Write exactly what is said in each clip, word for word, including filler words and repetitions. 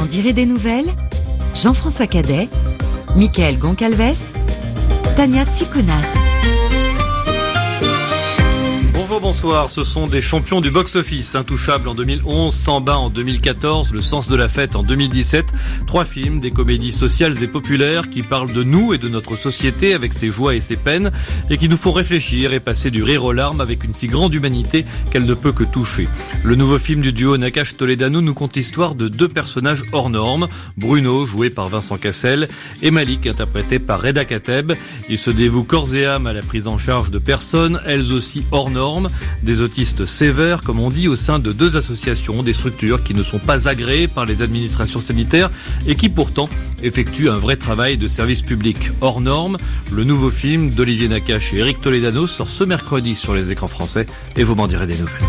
m'en direz des nouvelles, Jean-François Cadet, Michael Goncalves, Tania Tsikounas. Bonjour, bonsoir, ce sont des champions du box-office. Intouchable en deux mille onze, Samba en deux mille quatorze, Le sens de la fête en deux mille dix-sept. Trois films, des comédies sociales et populaires qui parlent de nous et de notre société avec ses joies et ses peines et qui nous font réfléchir et passer du rire aux larmes avec une si grande humanité qu'elle ne peut que toucher. Le nouveau film du duo Nakache-Toledano nous conte l'histoire de deux personnages hors normes. Bruno, joué par Vincent Cassel, et Malik, interprété par Reda Kateb. Ils se dévouent corps et âme à la prise en charge de personnes, elles aussi hors normes. Des autistes sévères, comme on dit, au sein de deux associations, des structures qui ne sont pas agréées par les administrations sanitaires et qui pourtant effectuent un vrai travail de service public. Hors normes, le nouveau film d'Olivier Nakache et Éric Toledano sort ce mercredi sur les écrans français et vous m'en direz des nouvelles.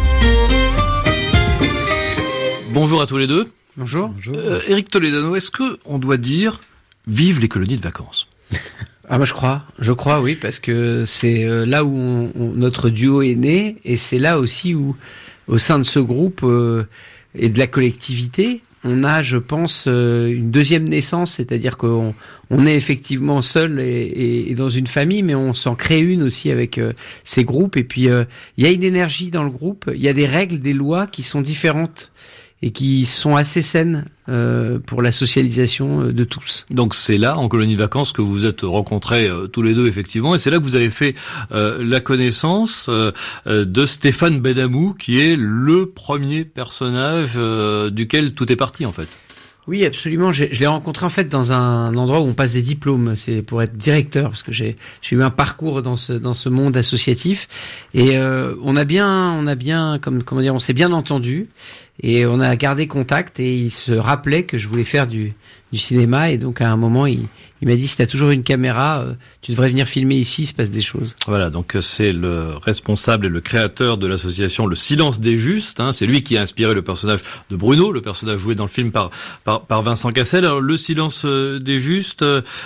Bonjour à tous les deux. Bonjour. Bonjour. Euh, Éric Toledano, est-ce qu'on doit dire « Vive les colonies de vacances » ? Ah moi je crois, je crois oui, parce que c'est là où on, on, notre duo est né, et c'est là aussi où, au sein de ce groupe euh, et de la collectivité, on a, je pense, euh, une deuxième naissance, c'est-à-dire qu'on on est effectivement seul et, et, et dans une famille, mais on s'en crée une aussi avec euh, ces groupes, et puis il euh, y a une énergie dans le groupe, il y a des règles, des lois qui sont différentes et qui sont assez saines euh, pour la socialisation de tous. Donc c'est là, en colonie de vacances, que vous vous êtes rencontrés euh, tous les deux, effectivement, et c'est là que vous avez fait euh, la connaissance euh, de Stéphane Benamou, qui est le premier personnage euh, duquel tout est parti, en fait. Oui, absolument. J'ai, je l'ai rencontré en fait dans un endroit où on passe des diplômes. C'est pour être directeur, parce que j'ai, j'ai eu un parcours dans ce dans ce monde associatif. Et euh, on a bien, on a bien, comme comment dire, on s'est bien entendu. Et on a gardé contact. Et il se rappelait que je voulais faire du du cinéma. Et donc à un moment, il il m'a dit, si t'as toujours une caméra, euh, tu devrais venir filmer ici. Il se passe des choses. Voilà. Donc c'est le responsable et le créateur de l'association Le Silence des Justes. Hein, c'est lui qui a inspiré le personnage de Bruno, le personnage joué dans le film par par Par Vincent Cassel. Alors, le Silence des Justes,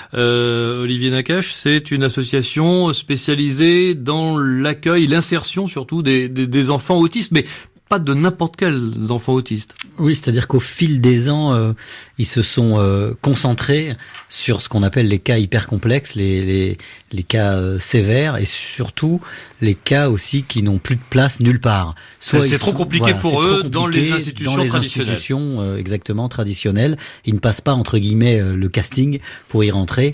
euh, Olivier Nakache, c'est une association spécialisée dans l'accueil, l'insertion surtout des, des, des enfants autistes, mais pas de n'importe quels enfants autistes. Oui, c'est-à-dire qu'au fil des ans, euh, ils se sont euh, concentrés sur ce qu'on appelle les cas hyper complexes, les, les, les cas euh, sévères, et surtout les cas aussi qui n'ont plus de place nulle part. Soit c'est trop sont, compliqué voilà, pour eux dans les institutions dans les traditionnelles. institutions euh, exactement traditionnelles. Ils ne passent pas entre guillemets euh, le casting pour y rentrer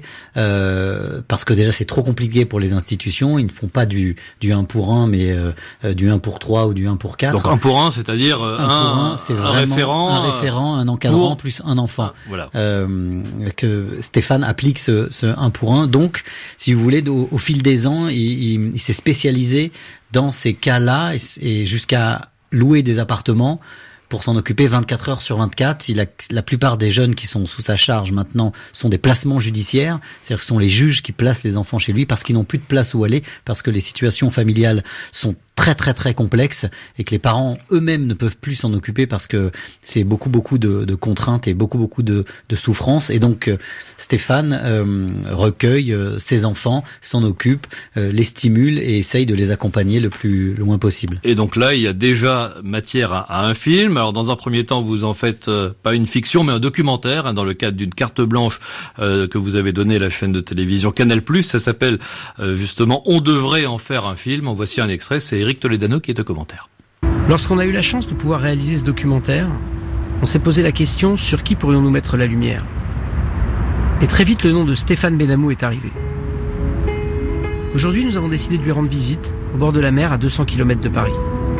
euh, parce que déjà c'est trop compliqué pour les institutions. Ils ne font pas du du un pour un, mais euh, du un pour trois ou du un pour quatre. Donc un pour un, c'est-à-dire un, un, pour un, c'est un référent, un référent, un encadrant pour... plus un enfant. Ah, voilà. Euh, que Stéphane applique ce, ce un pour un. Donc, si vous voulez, au, au fil des ans, il, il, il s'est spécialisé dans ces cas-là et, et jusqu'à louer des appartements pour s'en occuper vingt-quatre heures sur vingt-quatre. Il a, la plupart des jeunes qui sont sous sa charge maintenant sont des placements judiciaires, c'est-à-dire que ce sont les juges qui placent les enfants chez lui parce qu'ils n'ont plus de place où aller, parce que les situations familiales sont très très très complexes et que les parents eux-mêmes ne peuvent plus s'en occuper parce que c'est beaucoup beaucoup de, de contraintes et beaucoup beaucoup de, de souffrances. Et donc euh, Stéphane euh, recueille euh, ses enfants, s'en occupe, euh, les stimule et essaye de les accompagner le plus loin possible. Et donc là, il y a déjà matière à, à un film. Alors dans un premier temps, vous en faites euh, pas une fiction, mais un documentaire hein, dans le cadre d'une carte blanche euh, que vous avez donnée à la chaîne de télévision Canal plus. Ça s'appelle euh, justement « On devrait en faire un film ». En voici un extrait, c'est Éric Toledano qui est au commentaire. Lorsqu'on a eu la chance de pouvoir réaliser ce documentaire, on s'est posé la question sur qui pourrions-nous mettre la lumière. Et très vite, le nom de Stéphane Benamou est arrivé. Aujourd'hui, nous avons décidé de lui rendre visite au bord de la mer à deux cents kilomètres de Paris.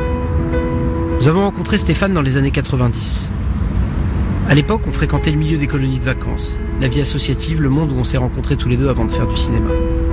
Nous avons rencontré Stéphane dans les années quatre-vingt-dix. À l'époque, on fréquentait le milieu des colonies de vacances, la vie associative, le monde où on s'est rencontrés tous les deux avant de faire du cinéma.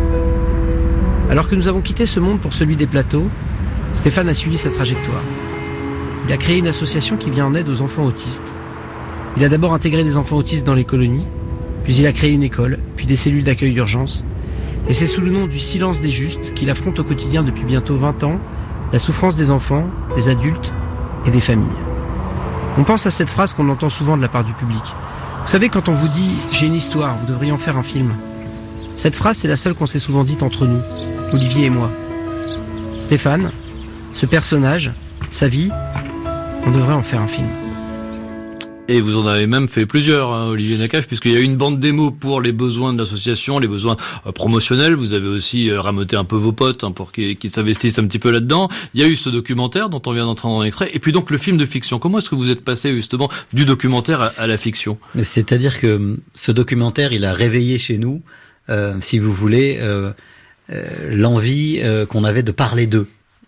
Alors que nous avons quitté ce monde pour celui des plateaux, Stéphane a suivi sa trajectoire. Il a créé une association qui vient en aide aux enfants autistes. Il a d'abord intégré des enfants autistes dans les colonies, puis il a créé une école, puis des cellules d'accueil d'urgence. Et c'est sous le nom du Silence des Justes qu'il affronte au quotidien depuis bientôt vingt ans la souffrance des enfants, des adultes et des familles. On pense à cette phrase qu'on entend souvent de la part du public. Vous savez, quand on vous dit « j'ai une histoire, vous devriez en faire un film », cette phrase, c'est la seule qu'on s'est souvent dite entre nous, Olivier et moi. Stéphane, ce personnage, sa vie, on devrait en faire un film. Et vous en avez même fait plusieurs, hein, Olivier Nakache, puisqu'il y a une bande démo pour les besoins de l'association, les besoins euh, promotionnels. Vous avez aussi euh, ramoté un peu vos potes hein, pour qu'ils, qu'ils s'investissent un petit peu là-dedans. Il y a eu ce documentaire dont on vient d'entendre un extrait. Et puis donc le film de fiction. Comment est-ce que vous êtes passé justement du documentaire à, à la fiction ? Mais c'est-à-dire que ce documentaire, il a réveillé chez nous, euh, si vous voulez, euh, euh, l'envie euh, qu'on avait de parler d'eux.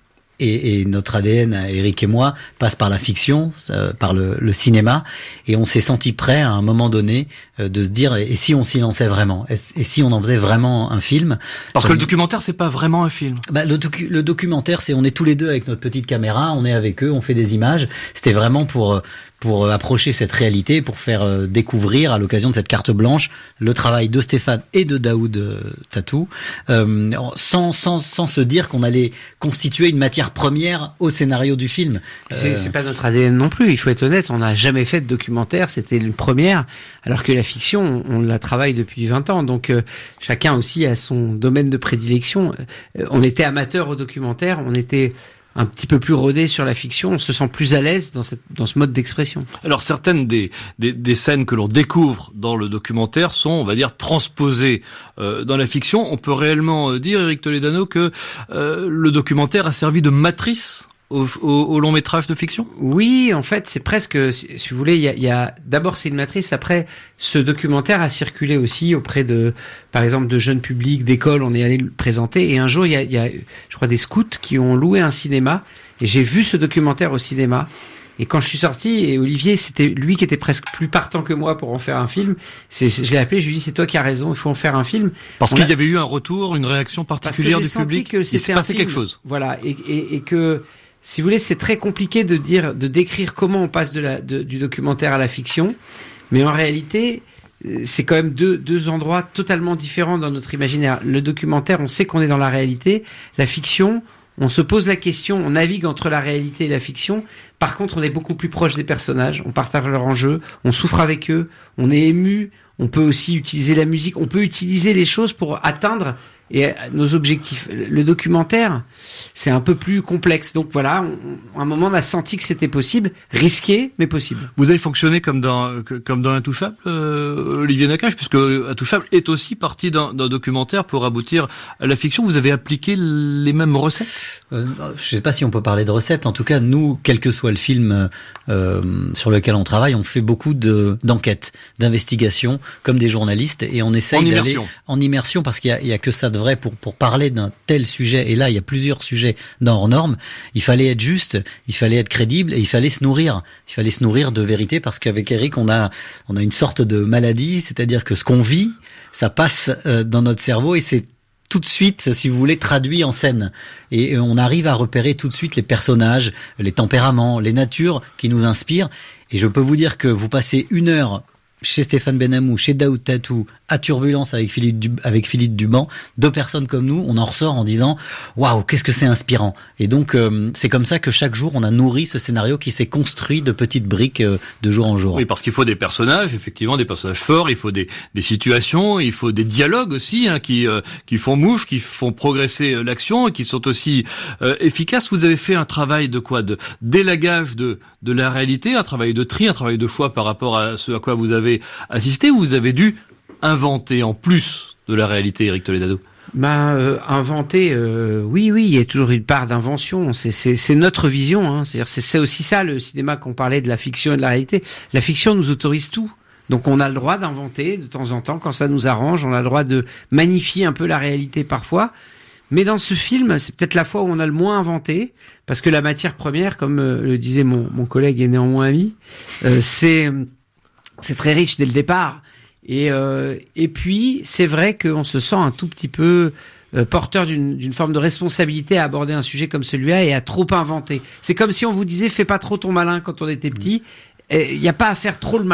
Et, et notre A D N, Eric et moi, passe par la fiction, euh, par le, le cinéma, et on s'est senti prêt à un moment donné euh, de se dire et si on s'y lançait vraiment, et, et si on en faisait vraiment un film. Parce que le documentaire, c'est pas vraiment un film. Bah, le, docu- le documentaire, c'est on est tous les deux avec notre petite caméra, on est avec eux, on fait des images. C'était vraiment pour pour approcher cette réalité, pour faire euh, découvrir à l'occasion de cette carte blanche le travail de Stéphane et de Daoud euh, Tatou, euh, sans sans sans se dire qu'on allait constituer une matière première au scénario du film. C'est, Euh, c'est pas notre A D N non plus, il faut être honnête, on n'a jamais fait de documentaire, c'était une première, alors que la fiction, on, on la travaille depuis vingt ans, donc euh, chacun aussi a son domaine de prédilection. Euh, on était amateur au documentaire, on était un petit peu plus rodé sur la fiction, on se sent plus à l'aise dans cette dans ce mode d'expression. Alors certaines des, des, des scènes que l'on découvre dans le documentaire sont, on va dire, transposées euh, dans la fiction. On peut réellement euh, dire, Éric Toledano, que euh, le documentaire a servi de matrice au, au, au long métrage de fiction ? Oui, en fait, c'est presque, si, si vous voulez, il y a, il y a d'abord c'est une matrice. Après, ce documentaire a circulé aussi auprès de, par exemple, de jeunes publics, d'écoles. On est allé le présenter. Et un jour, il y a, il y a, je crois, des scouts qui ont loué un cinéma. Et j'ai vu ce documentaire au cinéma. Et quand je suis sorti, et Olivier, c'était lui qui était presque plus partant que moi pour en faire un film. C'est, je l'ai appelé, je lui ai dit, c'est toi qui as raison, il faut en faire un film. Parce On qu'il a... y avait eu un retour, une réaction particulière du public. Que il s'est passé film, quelque chose. Voilà, et, et, et que, si vous voulez, c'est très compliqué de dire, de décrire comment on passe de la, de, du documentaire à la fiction. Mais en réalité, c'est quand même deux, deux endroits totalement différents dans notre imaginaire. Le documentaire, on sait qu'on est dans la réalité. La fiction, on se pose la question, on navigue entre la réalité et la fiction. Par contre, on est beaucoup plus proche des personnages, on partage leurs enjeux, on souffre avec eux, on est ému, on peut aussi utiliser la musique, on peut utiliser les choses pour atteindre et nos objectifs. Le documentaire, c'est un peu plus complexe. Donc voilà, on, à un moment, on a senti que c'était possible, risqué, mais possible. Vous avez fonctionné comme dans comme dans Intouchable, euh, Olivier Nakache, puisque Intouchable est aussi parti d'un, d'un documentaire pour aboutir à la fiction. Vous avez appliqué les mêmes recettes ? euh, Je ne sais pas si on peut parler de recettes. En tout cas, nous, quel que soit le film euh, sur lequel on travaille, on fait beaucoup de d'enquêtes, d'investigations, comme des journalistes, et on essaye en d'aller immersion. en immersion, parce qu'il y a, il y a que ça de vrai pour pour parler d'un tel sujet. Et là, il y a plusieurs sujets dans Hors Normes. Il fallait être juste, il fallait être crédible, et il fallait se nourrir. Il fallait se nourrir de vérité, parce qu'avec Eric, on a on a une sorte de maladie, c'est-à-dire que ce qu'on vit, ça passe euh, dans notre cerveau, et c'est tout de suite, si vous voulez, traduit en scène. Et on arrive à repérer tout de suite les personnages, les tempéraments, les natures qui nous inspirent. Et je peux vous dire que vous passez une heure chez Stéphane Benamou, chez Daoud Tatou, à Turbulence avec Philippe, Dub- avec Philippe Duban, deux personnes comme nous, on en ressort en disant « Waouh, qu'est-ce que c'est inspirant !» Et donc, euh, c'est comme ça que chaque jour, on a nourri ce scénario qui s'est construit de petites briques euh, de jour en jour. Oui, parce qu'il faut des personnages, effectivement, des personnages forts, il faut des, des situations, il faut des dialogues aussi, hein, qui, euh, qui font mouche, qui font progresser l'action et qui sont aussi euh, efficaces. Vous avez fait un travail de quoi ? De d'élagage de, de la réalité, un travail de tri, un travail de choix par rapport à ce à quoi vous avez assisté, ou vous avez dû inventer en plus de la réalité, Éric Toledano ? Bah, euh, inventer, euh, oui, oui, il y a toujours une part d'invention. C'est, c'est, c'est notre vision. Hein. C'est-à-dire, c'est, c'est aussi ça le cinéma qu'on parlait de la fiction et de la réalité. La fiction nous autorise tout. Donc, on a le droit d'inventer de temps en temps quand ça nous arrange. On a le droit de magnifier un peu la réalité parfois. Mais dans ce film, c'est peut-être la fois où on a le moins inventé, parce que la matière première, comme euh, le disait mon, mon collègue et néanmoins ami, euh, c'est c'est très riche dès le départ. Et, euh, et puis, c'est vrai qu'on se sent un tout petit peu euh, porteur d'une, d'une forme de responsabilité à aborder un sujet comme celui-là et à trop inventer. C'est comme si on vous disait « fais pas trop ton malin » quand on était petit. Il n'y a pas à faire trop le malin.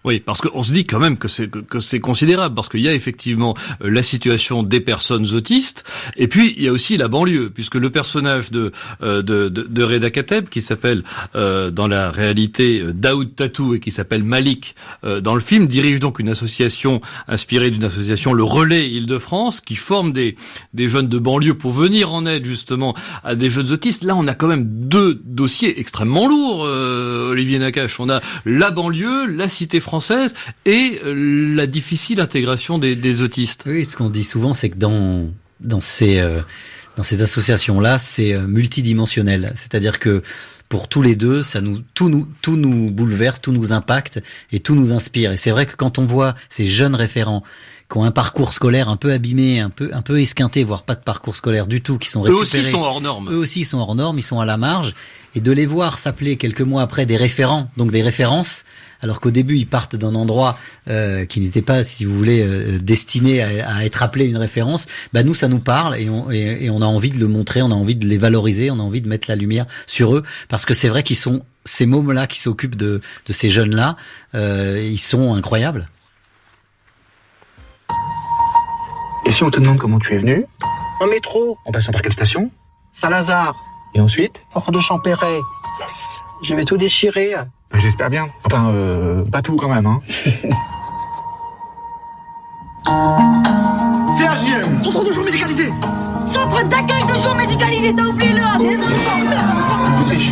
Oui, parce qu'on se dit quand même que c'est que, que c'est considérable, parce qu'il y a effectivement euh, la situation des personnes autistes, et puis il y a aussi la banlieue, puisque le personnage de euh, de, de, de Reda Kateb, qui s'appelle euh, dans la réalité euh, Daoud Tatou et qui s'appelle Malik euh, dans le film, dirige donc une association inspirée d'une association, le Relais Île-de-France, qui forme des des jeunes de banlieue pour venir en aide justement à des jeunes autistes. Là, on a quand même deux dossiers extrêmement lourds, euh, Olivier Nakache. On a la banlieue, la cité française et euh, la difficile intégration des, des autistes. Oui, ce qu'on dit souvent, c'est que dans dans ces euh, dans ces associations-là, c'est euh, multidimensionnel. C'est-à-dire que pour tous les deux, ça nous tout nous tout nous bouleverse, tout nous impacte et tout nous inspire. Et c'est vrai que quand on voit ces jeunes référents qui ont un parcours scolaire un peu abîmé, un peu un peu esquinté, voire pas de parcours scolaire du tout, qui sont récupérés. Eux aussi sont hors normes. Eux aussi sont hors normes, ils sont à la marge, et de les voir s'appeler quelques mois après des référents, donc des références, alors qu'au début ils partent d'un endroit euh, qui n'était pas, si vous voulez, euh, destiné à, à être appelé une référence. Bah nous, ça nous parle et on, et, et on a envie de le montrer, on a envie de les valoriser, on a envie de mettre la lumière sur eux, parce que c'est vrai qu'ils sont ces mômes-là qui s'occupent de de ces jeunes-là, euh, ils sont incroyables. Et si on te demande comment tu es venu? En métro. En passant par quelle station? Saint-Lazare. Et ensuite? Hors de Champéret. Yes. Je vais tout déchirer. Ben, j'espère bien. Enfin, euh, pas tout quand même, hein. C H J M, centre de jour médicalisé. Centre d'accueil de jour médicalisé, t'as oublié le désolé. Autriche.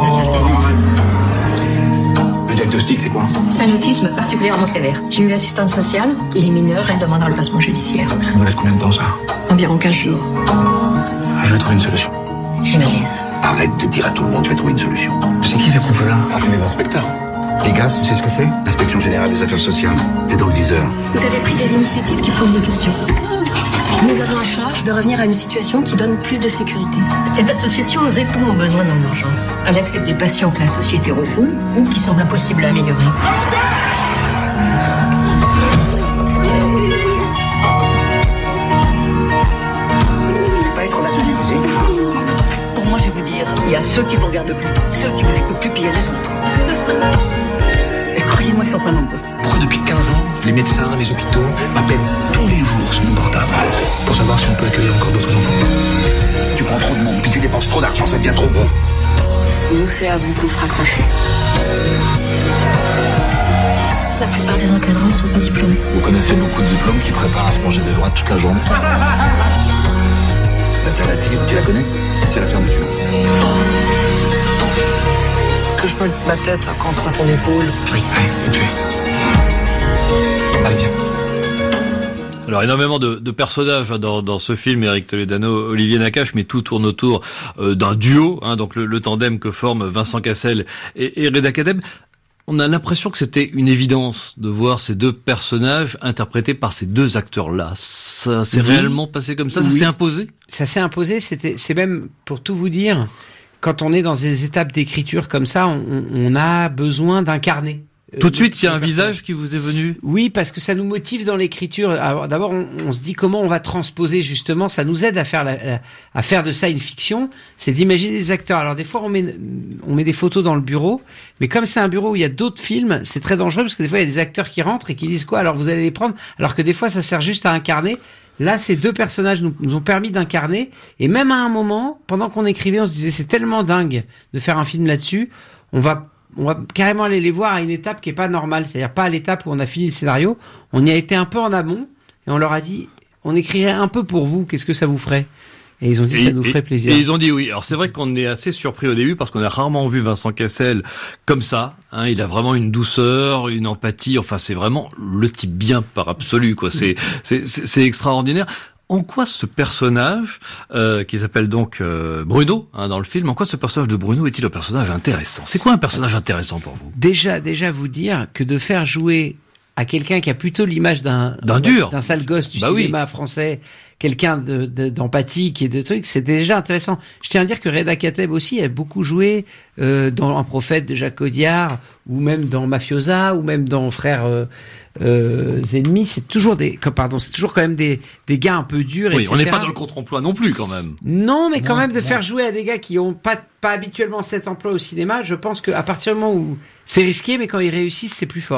Le diagnostic, c'est quoi? C'est un autisme particulièrement sévère. J'ai eu l'assistante sociale, il est mineur, elle demande un placement judiciaire. Ça nous laisse combien de temps, ça? Environ quinze jours. Je vais trouver une solution. J'imagine. Arrête de dire à tout le monde, je vais trouver une solution. C'est qui ces couple-là? Ah, c'est les inspecteurs. Les gars, tu sais ce que c'est? L'Inspection Générale des Affaires Sociales. C'est dans le viseur. Vous avez pris des initiatives qui posent des questions. Nous avons en charge de revenir à une situation qui donne plus de sécurité. Cette association répond aux besoins dans l'urgence. Elle accepte des patients que la société refoule ou qui semblent impossibles à améliorer. Pas être en atelier musique. Pour moi, je vais vous dire, il y a ceux qui vous regardent plus, ceux qui vous écoutent plus, puis il y a les autres. Et croyez-moi qu'ils sont pas nombreux. Pourquoi depuis quinze ans, les médecins, les hôpitaux m'appellent tous les jours sur mon portable pour savoir si on peut accueillir encore d'autres enfants? Tu prends trop de monde, puis tu dépenses trop d'argent, ça devient trop gros. Nous, c'est à vous qu'on se raccroche. La plupart des encadrants ne sont pas diplômés. Vous connaissez beaucoup de diplômes qui préparent à se manger des doigts toute la journée? L'alternative, tu la connais? C'est la fermeture. Est-ce que je peux mettre ma tête contre ton épaule? Oui, oui, tu Allez, viens. Alors énormément de, de personnages hein, dans, dans ce film, Éric Toledano, Olivier Nakache, mais tout tourne autour euh, d'un duo, hein, donc le, le tandem que forment Vincent Cassel et, et Reda Kateb. On a l'impression que c'était une évidence de voir ces deux personnages interprétés par ces deux acteurs-là. Ça s'est oui. réellement passé comme ça? Ça oui. s'est imposé? Ça s'est imposé, c'était, c'est même, pour tout vous dire, quand on est dans des étapes d'écriture comme ça, on, on a besoin d'incarner. Tout de suite, il y a un visage qui vous est venu? Oui, parce que ça nous motive dans l'écriture. Alors, d'abord, on, on se dit comment on va transposer justement. Ça nous aide à faire la, la, à faire de ça une fiction. C'est d'imaginer des acteurs. Alors des fois, on met on met des photos dans le bureau, mais comme c'est un bureau où il y a d'autres films, c'est très dangereux parce que des fois, il y a des acteurs qui rentrent et qui disent quoi? Alors vous allez les prendre. Alors que des fois, ça sert juste à incarner. Là, ces deux personnages nous, nous ont permis d'incarner. Et même à un moment, pendant qu'on écrivait, on se disait c'est tellement dingue de faire un film là-dessus. On va On va carrément aller les voir à une étape qui est pas normale, c'est-à-dire pas à l'étape où on a fini le scénario. On y a été un peu en amont et on leur a dit, on écrirait un peu pour vous, qu'est-ce que ça vous ferait? Et ils ont dit, et, ça nous ferait plaisir. Et ils ont dit oui. Alors c'est vrai qu'on est assez surpris au début parce qu'on a rarement vu Vincent Cassel comme ça. Hein, il a vraiment une douceur, une empathie. Enfin, c'est vraiment le type bien par absolu, quoi. C'est c'est c'est, c'est extraordinaire. En quoi ce personnage, euh, qui s'appelle donc euh, Bruno, hein, dans le film, en quoi ce personnage de Bruno est-il un personnage intéressant? C'est quoi un personnage intéressant pour vous? Déjà, déjà vous dire que de faire jouer à quelqu'un qui a plutôt l'image d'un d'un dur, d'un sale gosse du bah cinéma oui. français, quelqu'un de, de d'empathique et de trucs, c'est déjà intéressant. Je tiens à dire que Reda Kateb aussi a beaucoup joué euh, dans Un prophète de Jacques Audiard, ou même dans Mafiosa, ou même dans Frères euh, euh, ennemis. C'est toujours des, comme, pardon, c'est toujours quand même des des gars un peu durs. Oui, et cetera. On n'est pas dans le contre-emploi non plus quand même. Non, mais quand non, même de non. faire jouer à des gars qui ont pas pas habituellement cet emploi au cinéma, je pense qu'à partir du moment où c'est risqué, mais quand ils réussissent, c'est plus fort.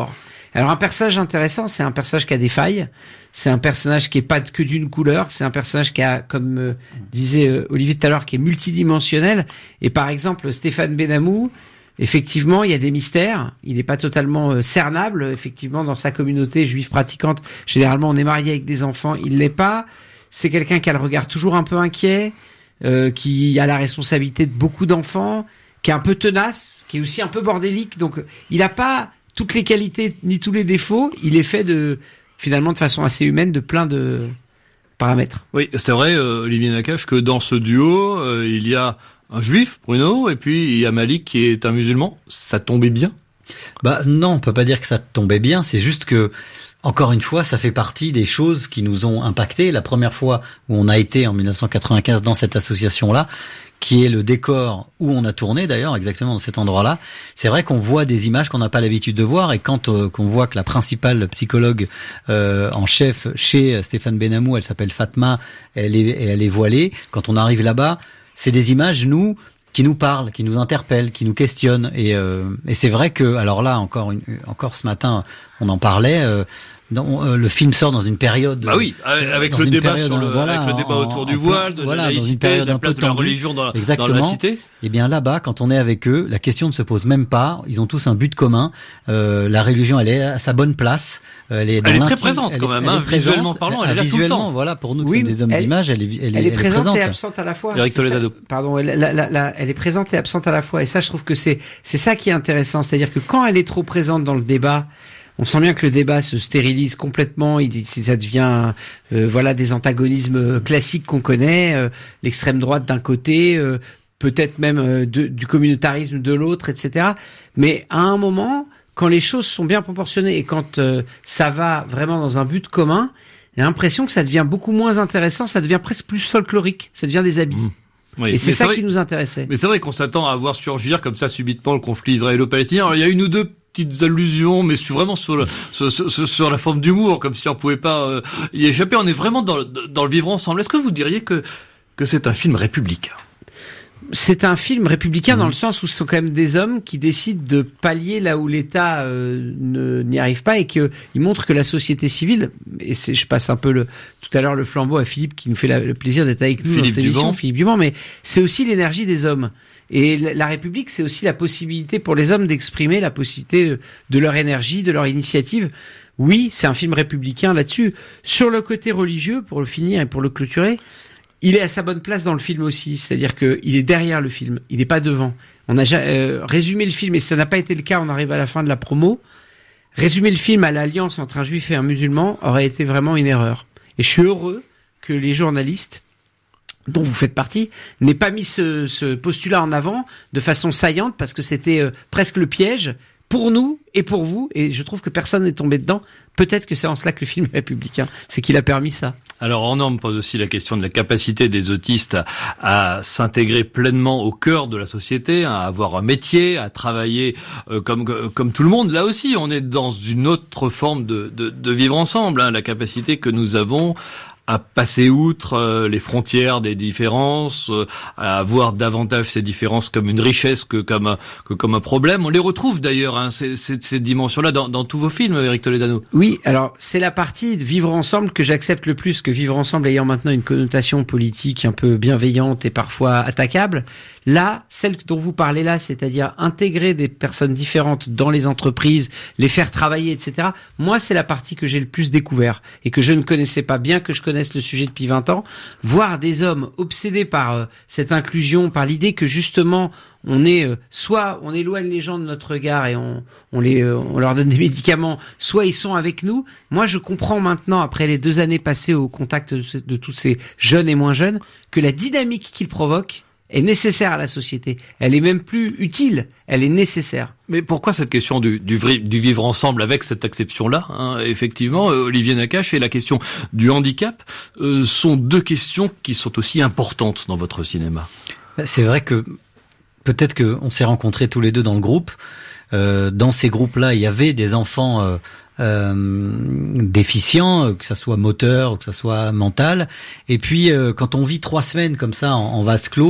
Alors un personnage intéressant, c'est un personnage qui a des failles. C'est un personnage qui est pas que d'une couleur. C'est un personnage qui a, comme euh, disait euh, Olivier tout à l'heure, qui est multidimensionnel. Et par exemple, Stéphane Benhamou, effectivement, il y a des mystères. Il n'est pas totalement euh, cernable. Effectivement, dans sa communauté juive pratiquante, généralement, on est marié avec des enfants. Il l'est pas. C'est quelqu'un qui a le regard toujours un peu inquiet, euh, qui a la responsabilité de beaucoup d'enfants, qui est un peu tenace, qui est aussi un peu bordélique. Donc, il n'a pas toutes les qualités ni tous les défauts. Il est fait de finalement de façon assez humaine de plein de paramètres. Oui, c'est vrai, euh, Olivier Nakache, que dans ce duo, euh, il y a un juif, Bruno, et puis il y a Malik qui est un musulman. Ça tombait bien ? Bah non, on peut pas dire que ça tombait bien. C'est juste que, encore une fois, ça fait partie des choses qui nous ont impactés. La première fois où on a été en dix-neuf cent quatre-vingt-quinze dans cette association-là, qui est le décor où on a tourné d'ailleurs, exactement dans cet endroit-là. C'est vrai qu'on voit des images qu'on n'a pas l'habitude de voir, et quand euh, qu'on voit que la principale psychologue euh, en chef chez Stéphane Benhamou, elle s'appelle Fatma, elle est, elle est voilée, quand on arrive là-bas, c'est des images, nous, qui nous parlent, qui nous interpellent, qui nous questionnent, et, euh, et c'est vrai que, alors là, encore, une, encore ce matin, on en parlait, euh, Dans, euh, le film sort dans une période. Bah oui, avec le débat période, sur le, voilà, avec le débat en, autour en, du voile, de voilà, la laïcité, de la place de la religion dans, dans la cité. Et bien là-bas, quand on est avec eux, la question ne se pose même pas. Ils ont tous un but commun. Euh, la religion, elle est à sa bonne place. Elle est, dans elle est très présente quand même, hein, visuellement parlant. Elle est là tout le temps. Voilà, pour nous, qui oui, sommes des hommes elle, d'image, elle est, elle, elle est, elle est présente, présente et absente à la fois. Eric Toledano. Pardon, elle, la, la, la, elle est présente et absente à la fois. Et ça, je trouve que c'est c'est ça qui est intéressant, c'est-à-dire que quand elle est trop présente dans le débat, on sent bien que le débat se stérilise complètement. Il, ça devient, euh, voilà, des antagonismes classiques qu'on connaît, euh, l'extrême droite d'un côté, euh, peut-être même euh, de, du communautarisme de l'autre, et cetera. Mais à un moment, quand les choses sont bien proportionnées et quand euh, ça va vraiment dans un but commun, j'ai l'impression que ça devient beaucoup moins intéressant. Ça devient presque plus folklorique. Ça devient des habits. Mmh. Oui, et c'est ça c'est vrai, qui nous intéressait. Mais c'est vrai qu'on s'attend à voir surgir comme ça subitement le conflit israélo-palestinien. Alors, il y a une ou deux petites allusions, mais c'est vraiment sur, le, sur, sur, sur la forme d'humour, comme si on pouvait pas euh, y échapper. On est vraiment dans, dans le vivre ensemble. Est-ce que vous diriez que, que c'est un film républicain ? C'est un film républicain mmh. dans le sens où ce sont quand même des hommes qui décident de pallier là où l'État euh, ne, n'y arrive pas, et qu'ils montrent que la société civile, et c'est, je passe un peu le, tout à l'heure le flambeau à Philippe qui nous fait la, le plaisir d'être avec nous Philippe dans cette émission, Duban. Philippe Duban, mais c'est aussi l'énergie des hommes. Et la République, c'est aussi la possibilité pour les hommes d'exprimer la possibilité de leur énergie, de leur initiative. Oui, c'est un film républicain là-dessus. Sur le côté religieux, pour le finir et pour le clôturer, il est à sa bonne place dans le film aussi. C'est-à-dire qu'il est derrière le film, il n'est pas devant. On a euh, résumé le film, et ça n'a pas été le cas, on arrive à la fin de la promo. Résumer le film à l'alliance entre un juif et un musulman aurait été vraiment une erreur. Et je suis heureux que les journalistes, dont vous faites partie, n'aient pas mis ce, ce postulat en avant de façon saillante, parce que c'était euh, presque le piège pour nous et pour vous, et je trouve que personne n'est tombé dedans. Peut-être que c'est en cela que le film est républicain, c'est qu'il a permis ça. Alors, en norme pose aussi la question de la capacité des autistes à, à s'intégrer pleinement au cœur de la société, à avoir un métier, à travailler euh, comme comme tout le monde. Là aussi, on est dans une autre forme de, de, de vivre ensemble, hein, la capacité que nous avons à passer outre euh, les frontières des différences, euh, à voir davantage ces différences comme une richesse que comme un, que comme un problème. On les retrouve d'ailleurs, hein, ces, ces, ces dimensions-là dans, dans tous vos films, Eric Toledano. Oui, alors c'est la partie de vivre ensemble que j'accepte le plus, que vivre ensemble ayant maintenant une connotation politique un peu bienveillante et parfois attaquable. Là, celle dont vous parlez là, c'est-à-dire intégrer des personnes différentes dans les entreprises, les faire travailler, et cetera. Moi, c'est la partie que j'ai le plus découvert et que je ne connaissais pas, bien que je connaisse le sujet depuis vingt ans. Voir des hommes obsédés par euh, cette inclusion, par l'idée que justement on est euh, soit on éloigne les gens de notre regard et on on les euh, on leur donne des médicaments, soit ils sont avec nous. Moi, je comprends maintenant, après les deux années passées au contact de, de tous ces jeunes et moins jeunes, que la dynamique qu'ils provoquent est nécessaire à la société. Elle est même plus utile, elle est nécessaire. Mais pourquoi cette question du, du, du vivre ensemble avec cette acception-là, hein, effectivement, Olivier Nakache, et la question du handicap euh, sont deux questions qui sont aussi importantes dans votre cinéma. C'est vrai que peut-être qu'on s'est rencontrés tous les deux dans le groupe. Euh, dans ces groupes-là, il y avait des enfants euh, euh, déficients, que ça soit moteur, que ça soit mental. Et puis, euh, quand on vit trois semaines comme ça en, en vase clos,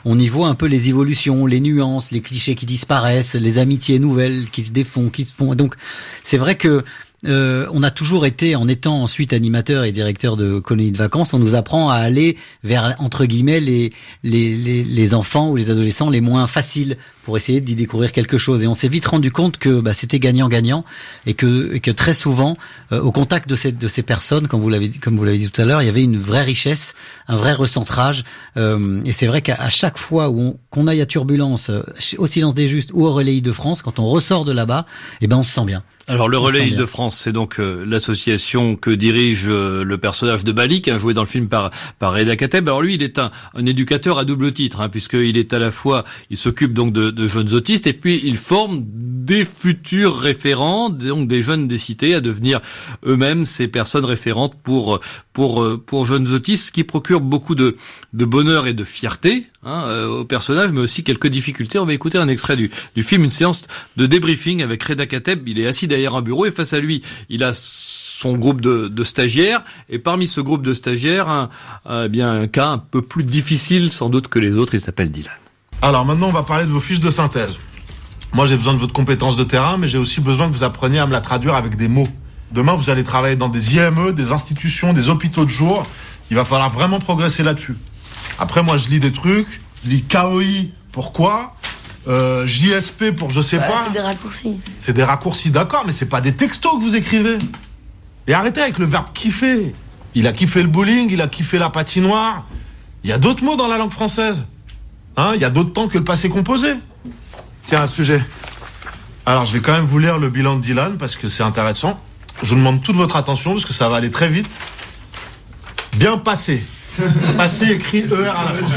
on y voit un peu les évolutions, les nuances, les clichés qui disparaissent, les amitiés nouvelles qui se défont, qui se font. Donc, c'est vrai que Euh, on a toujours été, en étant ensuite animateur et directeur de colonies de vacances, on nous apprend à aller vers, entre guillemets, les, les, les, les enfants ou les adolescents les moins faciles pour essayer d'y découvrir quelque chose. Et on s'est vite rendu compte que bah, c'était gagnant-gagnant et que, et que très souvent, euh, au contact de ces, de ces personnes, comme vous l'avez, comme vous l'avez dit tout à l'heure, il y avait une vraie richesse, un vrai recentrage. Euh, et c'est vrai qu'à à chaque fois où on, qu'on aille à Turbulence, au Silence des Justes ou au Relais Île-de-France, quand on ressort de là-bas, eh ben on se sent bien. Alors le Relais Île-de-France, c'est donc euh, l'association que dirige euh, le personnage de Malik, hein, joué dans le film par par Reda Kateb. Alors lui, il est un, un éducateur à double titre, hein, puisqu'il est à la fois, il s'occupe donc de, de jeunes autistes et puis il forme des futurs référents, donc des jeunes des cités, à devenir eux-mêmes ces personnes référentes pour pour pour jeunes autistes, ce qui procure beaucoup de de bonheur et de fierté, hein, euh, au personnage, mais aussi quelques difficultés. On va écouter un extrait du du film, une séance de débriefing avec Reda Kateb. Il est assis derrière un bureau et face à lui, il a son groupe de, de stagiaires, et parmi ce groupe de stagiaires, un, un, bien un cas un peu plus difficile sans doute que les autres. Il s'appelle Dylan. Alors maintenant, on va parler de vos fiches de synthèse. Moi, j'ai besoin de votre compétence de terrain, mais j'ai aussi besoin que vous appreniez à me la traduire avec des mots. Demain, vous allez travailler dans des I M E, des institutions, des hôpitaux de jour. Il va falloir vraiment progresser là-dessus. Après, moi, je lis des trucs, je lis K O I, pourquoi euh, J S P pour je sais ouais, pas. C'est des raccourcis. C'est des raccourcis, d'accord, mais c'est pas des textos que vous écrivez. Et arrêtez avec le verbe kiffer. Il a kiffé le bowling, il a kiffé la patinoire. Il y a d'autres mots dans la langue française. Hein, il y a d'autres temps que le passé composé. Tiens, un sujet. Alors, je vais quand même vous lire le bilan de Dylan parce que c'est intéressant. Je vous demande toute votre attention parce que ça va aller très vite. Bien passé. Passé écrit E R à la fin.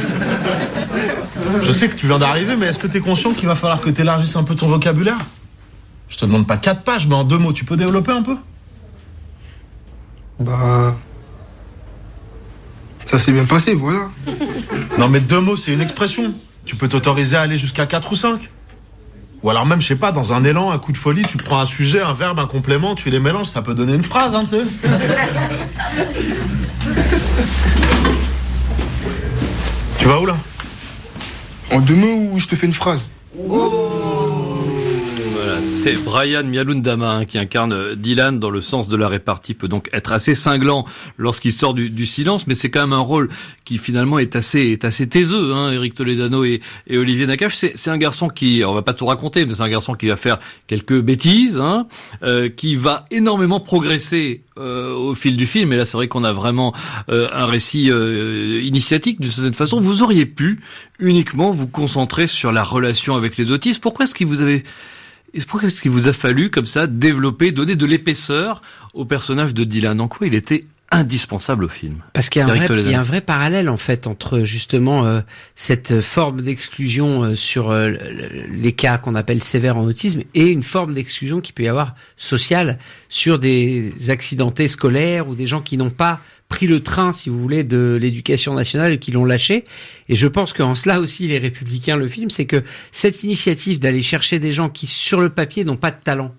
Je sais que tu viens d'arriver, mais est-ce que tu es conscient qu'il va falloir que tu élargisses un peu ton vocabulaire? Je te demande pas quatre pages, mais en deux mots, tu peux développer un peu? Bah... Ça s'est bien passé, voilà. Non, mais deux mots, c'est une expression. Tu peux t'autoriser à aller jusqu'à quatre ou cinq. Ou alors même, je sais pas, dans un élan, un coup de folie, tu prends un sujet, un verbe, un complément, tu les mélanges, ça peut donner une phrase, hein, tu sais. Tu vas où, là? En deux mots ou je te fais une phrase? Oh, voilà, c'est Brian Mialundama, hein, qui incarne Dylan. Dans le sens de la répartie peut donc être assez cinglant lorsqu'il sort du, du silence, mais c'est quand même un rôle qui finalement est assez est assez taiseux, hein, Éric Toledano et, et Olivier Nakache. C'est, c'est un garçon qui, on va pas tout raconter, mais c'est un garçon qui va faire quelques bêtises, hein, euh, qui va énormément progresser euh, au fil du film. Et là, c'est vrai qu'on a vraiment euh, un récit euh, initiatique d'une certaine façon. Vous auriez pu uniquement vous concentrer sur la relation avec les autistes. Pourquoi est-ce qu'il vous avait Pourquoi est-ce qu'il vous a fallu, comme ça, développer, donner de l'épaisseur au personnage de Dylan? En quoi il était indispensable au film? Parce qu'il y a, un vrai, il y a un vrai parallèle, en fait, entre justement euh, cette forme d'exclusion euh, sur euh, les cas qu'on appelle sévères en autisme et une forme d'exclusion qui peut y avoir sociale sur des accidentés scolaires ou des gens qui n'ont pas pris le train, si vous voulez, de l'éducation nationale et qui l'ont lâché. Et je pense qu'en cela aussi, les Républicains, le film, c'est que cette initiative d'aller chercher des gens qui, sur le papier, n'ont pas de talent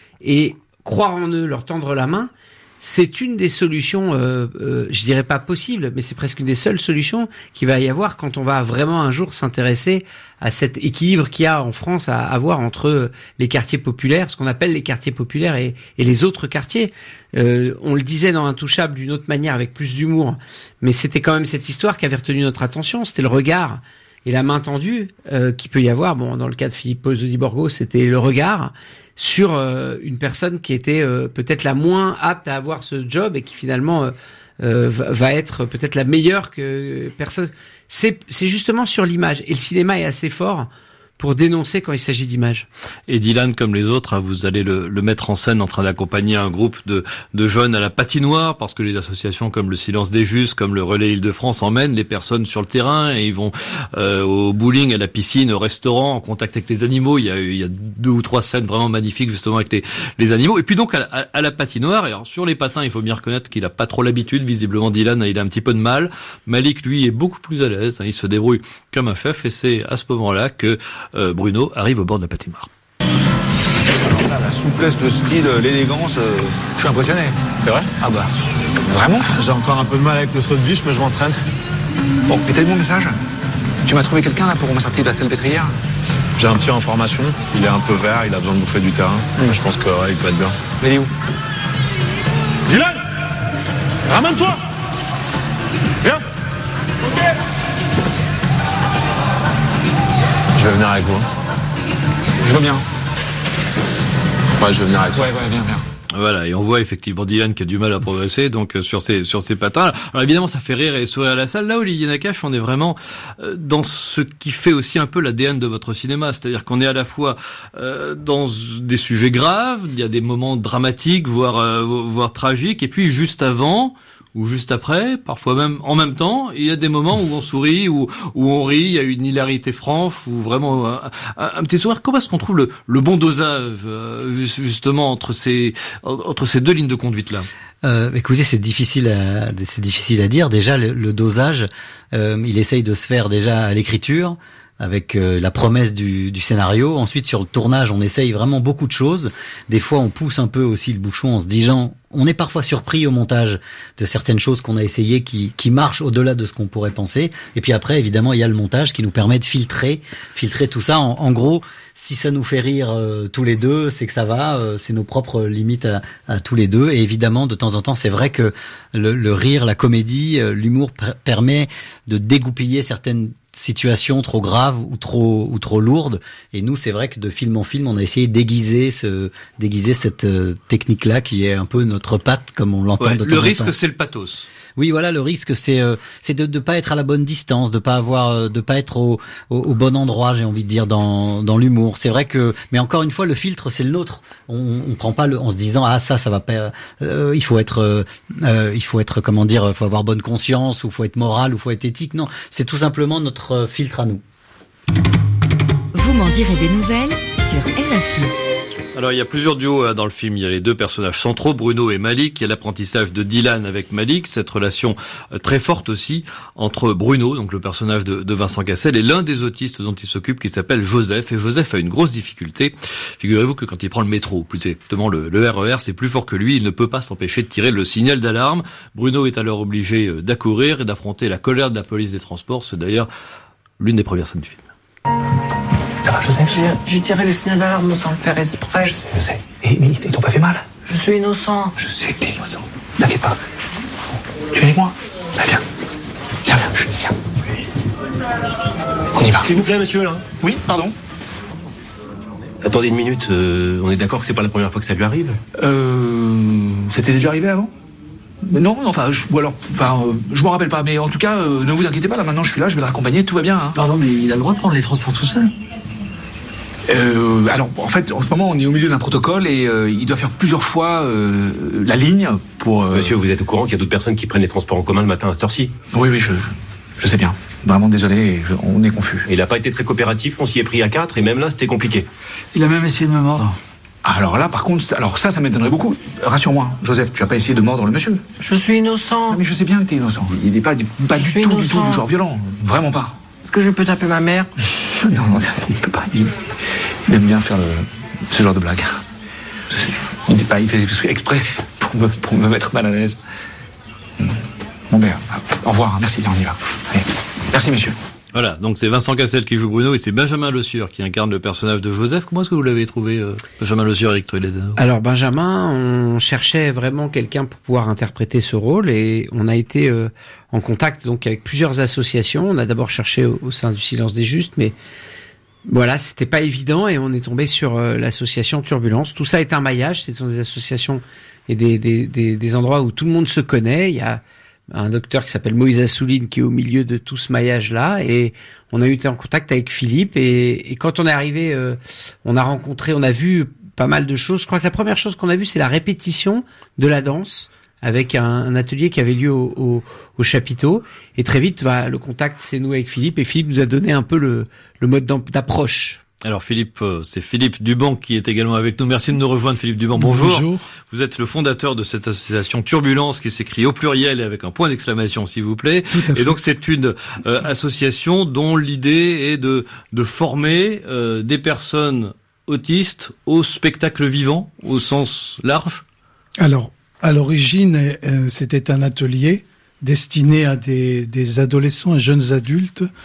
et croire en eux, leur tendre la main, c'est une des solutions, euh, euh, je dirais pas possible, mais c'est presque une des seules solutions qu'il va y avoir quand on va vraiment un jour s'intéresser à cet équilibre qu'il y a en France à avoir entre les quartiers populaires, ce qu'on appelle les quartiers populaires et, et les autres quartiers. Euh, on le disait dans Intouchable d'une autre manière, avec plus d'humour, mais c'était quand même cette histoire qui avait retenu notre attention, c'était le regard et la main tendue euh, qu'il peut y avoir. Bon, dans le cas de Philippe Pozzi-Borgo, c'était le regard sur euh, une personne qui était euh, peut-être la moins apte à avoir ce job et qui finalement euh, euh, va, va être peut-être la meilleure que personne. C'est, c'est justement sur l'image. Et le cinéma est assez fort pour dénoncer quand il s'agit d'images. Et Dylan, comme les autres, hein, vous allez le, le mettre en scène en train d'accompagner un groupe de, de jeunes à la patinoire, parce que les associations comme le Silence des Justes, comme le Relais Île-de-France emmènent les personnes sur le terrain et ils vont euh, au bowling, à la piscine, au restaurant, en contact avec les animaux. Il y a, il y a deux ou trois scènes vraiment magnifiques justement avec les, les animaux. Et puis donc à, à, à la patinoire, et alors sur les patins, il faut bien reconnaître qu'il a pas trop l'habitude. Visiblement, Dylan, il a un petit peu de mal. Malik, lui, est beaucoup plus à l'aise. Hein, il se débrouille comme un chef et c'est à ce moment-là que Euh, Bruno arrive au bord de la patinoire. Alors là, la souplesse, le style, l'élégance, euh, je suis impressionné. C'est vrai? Ah bah, vraiment? J'ai encore un peu de mal avec le saut de biche, mais je m'entraîne. Bon, et t'as eu mon message? Tu m'as trouvé quelqu'un là pour me sortir de la salpêtrière? J'ai un petit en formation, il est un peu vert, il a besoin de bouffer du terrain. Mmh. Je pense qu'il ouais, peut être bien. Mais il est où? Dylan, ramène-toi. Viens. Ok. Je vais venir avec vous. Je veux bien. Ouais, je vais venir avec toi. Ouais, ouais, viens, viens. Voilà, et on voit effectivement Dylan qui a du mal à progresser, donc euh, sur ses sur ses patins. Alors évidemment, ça fait rire et sourire à la salle. Là, Olivier Nakache, on est vraiment euh, dans ce qui fait aussi un peu l'A D N de votre cinéma, c'est-à-dire qu'on est à la fois euh, dans des sujets graves, il y a des moments dramatiques, voire euh, voire tragiques, et puis juste avant ou juste après, parfois même en même temps, il y a des moments où on sourit, où, où on rit, il y a une hilarité franche, ou vraiment un, un, un petit sourire. Comment est-ce qu'on trouve le, le bon dosage, euh, justement, entre ces, entre ces deux lignes de conduite-là? Euh, écoutez, c'est difficile à, c'est difficile à dire. Déjà, le, le dosage, euh, il essaye de se faire déjà à l'écriture, avec euh, la promesse du, du scénario. Ensuite, sur le tournage, on essaye vraiment beaucoup de choses. Des fois, on pousse un peu aussi le bouchon en se disant, on est parfois surpris au montage de certaines choses qu'on a essayées qui, qui marchent au-delà de ce qu'on pourrait penser. Et puis après, évidemment, il y a le montage qui nous permet de filtrer, filtrer tout ça. En, en gros, si ça nous fait rire euh, tous les deux, c'est que ça va. Euh, c'est nos propres limites à, à tous les deux. Et évidemment, de temps en temps, c'est vrai que le, le rire, la comédie, euh, l'humour pr- permet de dégoupiller certaines situations trop graves ou trop ou trop lourdes, et nous c'est vrai que de film en film on a essayé de déguiser ce déguiser cette euh, technique là qui est un peu notre patte comme on l'entend ouais, de temps le en temps. risque c'est le pathos. Oui, voilà, le risque c'est euh, c'est de de pas être à la bonne distance, de pas avoir euh, de pas être au, au au bon endroit, j'ai envie de dire, dans dans l'humour. C'est vrai que, mais encore une fois, le filtre c'est le nôtre. On on prend pas le en se disant ah ça ça va pas, euh, il faut être euh, euh, il faut être comment dire, faut avoir bonne conscience, ou faut être moral, ou faut être éthique. Non, c'est tout simplement notre euh, filtre à nous. Vous m'en direz des nouvelles sur R F I. Alors il y a plusieurs duos dans le film, il y a les deux personnages centraux, Bruno et Malik, il y a l'apprentissage de Dylan avec Malik, cette relation très forte aussi entre Bruno, donc le personnage de, de Vincent Cassel, et l'un des autistes dont il s'occupe qui s'appelle Joseph, et Joseph a une grosse difficulté. Figurez-vous que quand il prend le métro, plus exactement le, le R E R, c'est plus fort que lui, il ne peut pas s'empêcher de tirer le signal d'alarme. Bruno est alors obligé d'accourir et d'affronter la colère de la police des transports, c'est d'ailleurs l'une des premières scènes du film. Ça va, Joseph? J'ai, j'ai tiré le signal d'alarme sans le faire exprès. Je sais, je sais. Et, mais ils t'ont pas fait mal? Je suis innocent. Je sais que t'es innocent. T'inquiète pas. Tu es avec moi? Bah, viens. Viens, viens, viens. On y va. S'il vous plaît, monsieur, là. Oui, pardon. Attendez une minute, euh, on est d'accord que c'est pas la première fois que ça lui arrive? Euh... C'était déjà arrivé avant? Non, enfin, je, ou alors, enfin, euh, je m'en rappelle pas, mais en tout cas, euh, ne vous inquiétez pas, là, maintenant je suis là, je vais le raccompagner, tout va bien, hein. Pardon, mais il a le droit de prendre les transports tout seul? Euh, alors, en fait, en ce moment, on est au milieu d'un protocole et euh, il doit faire plusieurs fois euh, la ligne pour... Euh... Monsieur, vous êtes au courant qu'il y a d'autres personnes qui prennent les transports en commun le matin à cette heure-ci? Oui, oui, je, je sais bien. Vraiment désolé, je, on est confus. Il a pas été très coopératif, on s'y est pris à quatre et même là, c'était compliqué. Il a même essayé de me mordre. Alors là, par contre, alors ça, ça m'étonnerait beaucoup. Rassure-moi, Joseph, tu as pas essayé de mordre le monsieur? Je suis innocent. Non, mais je sais bien que t'es innocent. Il n'est pas, pas du tout, du tout du genre violent. Vraiment pas. Est-ce que je peux taper ma mère? Non, non, il peut pas. Il, il aime bien faire le, ce genre de blague. Il dit pas, il fait exprès pour me, pour me mettre mal à l'aise. Bon, ben, au revoir, merci, on y va. Allez. Merci, messieurs. Voilà, donc c'est Vincent Cassel qui joue Bruno et c'est Benjamin Le Sieur qui incarne le personnage de Joseph. Comment est-ce que vous l'avez trouvé, euh, Benjamin Le Sieur, Eric Truelezano? Alors Benjamin, on cherchait vraiment quelqu'un pour pouvoir interpréter ce rôle et on a été euh, en contact donc avec plusieurs associations. On a d'abord cherché au, au sein du Silence des Justes, mais voilà, c'était pas évident et on est tombé sur euh, l'association Turbulence. Tout ça est un maillage, ce sont des associations et des, des, des, des endroits où tout le monde se connaît. Il y a un docteur qui s'appelle Moïse Assouline qui est au milieu de tout ce maillage-là, et on a eu été en contact avec Philippe, et, et quand on est arrivé, euh, on a rencontré, on a vu pas mal de choses. Je crois que la première chose qu'on a vue, c'est la répétition de la danse, avec un, un atelier qui avait lieu au, au, au chapiteau, et très vite, bah, le contact s'est noué avec Philippe, et Philippe nous a donné un peu le, le mode d'approche. Alors Philippe, c'est Philippe Duban qui est également avec nous. Merci de nous rejoindre, Philippe Duban. Bonjour. Bonjour. Vous êtes le fondateur de cette association Turbulence qui s'écrit au pluriel et avec un point d'exclamation, s'il vous plaît. Tout à fait. Et donc c'est une euh, association dont l'idée est de de former euh, des personnes autistes au spectacle vivant au sens large. Alors, à l'origine, euh, c'était un atelier destiné à des, des adolescents et jeunes adultes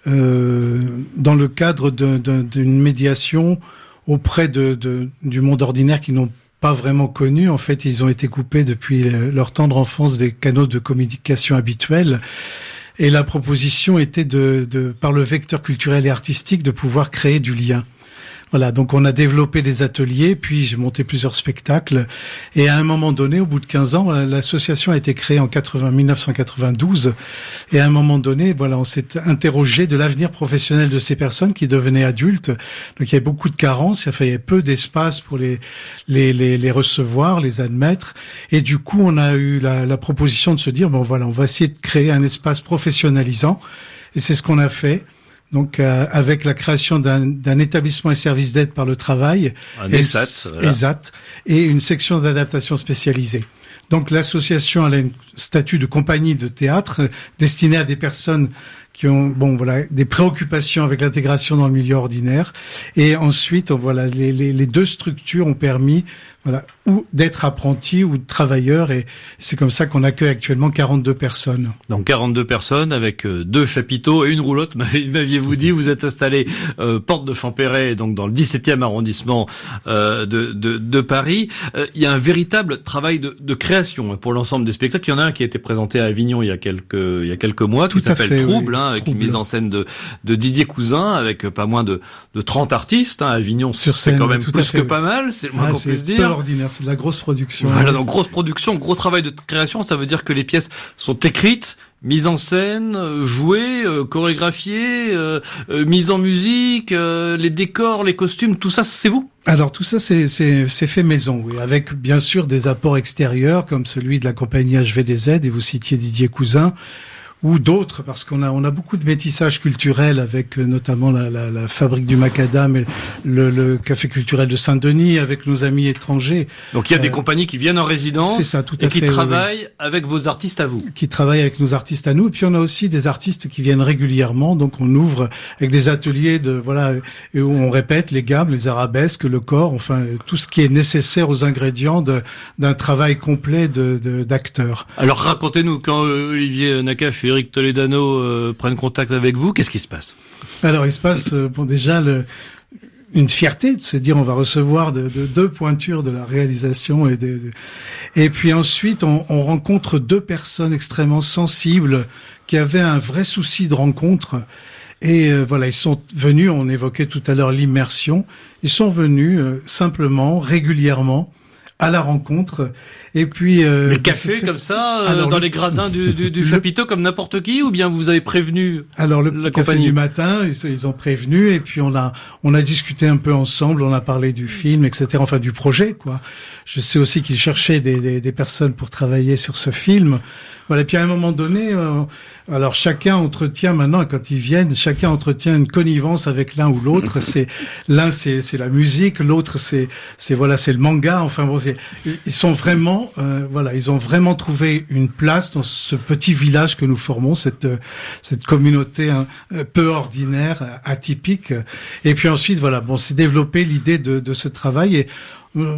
euh, dans le cadre de, de, d'une médiation auprès de, de, du monde ordinaire qui n'ont pas vraiment connu. En fait, ils ont été coupés depuis leur tendre enfance des canaux de communication habituels. Et la proposition était de, de, par le vecteur culturel et artistique, de pouvoir créer du lien. Voilà, donc on a développé des ateliers, puis j'ai monté plusieurs spectacles. Et à un moment donné, au bout de quinze ans, l'association a été créée en mille neuf cent quatre-vingt-douze. Et à un moment donné, voilà, on s'est interrogé de l'avenir professionnel de ces personnes qui devenaient adultes. Donc il y avait beaucoup de carences, il y avait peu d'espace pour les, les, les, les recevoir, les admettre. Et du coup, on a eu la, la proposition de se dire, bon voilà, on va essayer de créer un espace professionnalisant. Et c'est ce qu'on a fait. Donc, euh, avec la création d'un, d'un établissement et service d'aide par le travail, un E S A T, voilà. E S A T, et une section d'adaptation spécialisée. Donc, l'association elle a un statut de compagnie de théâtre euh, destinée à des personnes qui ont, bon, voilà, des préoccupations avec l'intégration dans le milieu ordinaire. Et ensuite, voilà, les, les, les deux structures ont permis, voilà, ou d'être apprentis ou de travailleurs, et c'est comme ça qu'on accueille actuellement quarante-deux personnes. Donc quarante-deux personnes avec deux chapiteaux et une roulotte, m'aviez-vous dit. Vous êtes installé euh, porte de Champéret, donc dans le dix-septième arrondissement euh, de, de, de Paris. Euh, il y a un véritable travail de, de création pour l'ensemble des spectacles. Il y en a un qui a été présenté à Avignon il y a quelques il y a quelques mois, Tout qui s'appelle fait, Trouble, oui. hein, avec Trouble. une mise en scène de, de Didier Cousin, avec pas moins de, de trente artistes. Hein. Avignon, Sur c'est scène, quand même tout plus à fait, que oui. pas mal, c'est le moins Ah, qu'on c'est puisse peu dire. ordinaire, c'est de la grosse production. Voilà, donc grosse production, gros travail de création, ça veut dire que les pièces sont écrites, mises en scène, euh, jouées, euh, chorégraphiées, euh, euh, mises en musique, euh, les décors, les costumes, tout ça, c'est vous ? Alors tout ça, c'est, c'est, c'est fait maison, oui, avec bien sûr des apports extérieurs, comme celui de la compagnie H V D Z, et vous citiez Didier Cousin, ou d'autres, parce qu'on a on a beaucoup de métissage culturel avec euh, notamment la, la, la fabrique du macadam et le, le café culturel de Saint-Denis, avec nos amis étrangers. Donc il y a Euh, des compagnies qui viennent en résidence c'est ça, tout à et qui fait, oui, travaillent avec vos artistes à vous. Qui travaillent avec nos artistes à nous, et puis on a aussi des artistes qui viennent régulièrement, donc on ouvre avec des ateliers de voilà où on répète les gammes, les arabesques, le corps, enfin tout ce qui est nécessaire aux ingrédients de, d'un travail complet de, de d'acteurs. Alors racontez-nous, quand euh, Olivier Nakache et Eric Toledano euh, prennent contact avec vous, qu'est-ce qui se passe ? Alors il se passe euh, bon déjà le une fierté de se dire on va recevoir de, de deux pointures de la réalisation et de, de... et puis ensuite on, on rencontre deux personnes extrêmement sensibles qui avaient un vrai souci de rencontre. Et euh, voilà, ils sont venus, on évoquait tout à l'heure l'immersion, ils sont venus euh, simplement, régulièrement, à la rencontre. Et puis euh, mais café fait... comme ça euh, Alors, dans le... les gradins du, du, du chapiteau comme n'importe qui, ou bien vous avez prévenu Alors le petit la café compagnie du matin, ils, ils ont prévenu, et puis on a on a discuté un peu ensemble, on a parlé du film, et cetera. Enfin du projet, quoi. Je sais aussi qu'ils cherchaient des, des, des personnes pour travailler sur ce film. Voilà. Et puis à un moment donné, euh, alors chacun entretient maintenant, quand ils viennent, chacun entretient une connivence avec l'un ou l'autre. C'est l'un c'est c'est la musique, l'autre c'est c'est voilà c'est le manga. Enfin bon, c'est, ils sont vraiment euh, voilà, ils ont vraiment trouvé une place dans ce petit village que nous formons, cette cette communauté hein, peu ordinaire, atypique. Et puis ensuite voilà, bon, c'est développé l'idée de de ce travail et euh,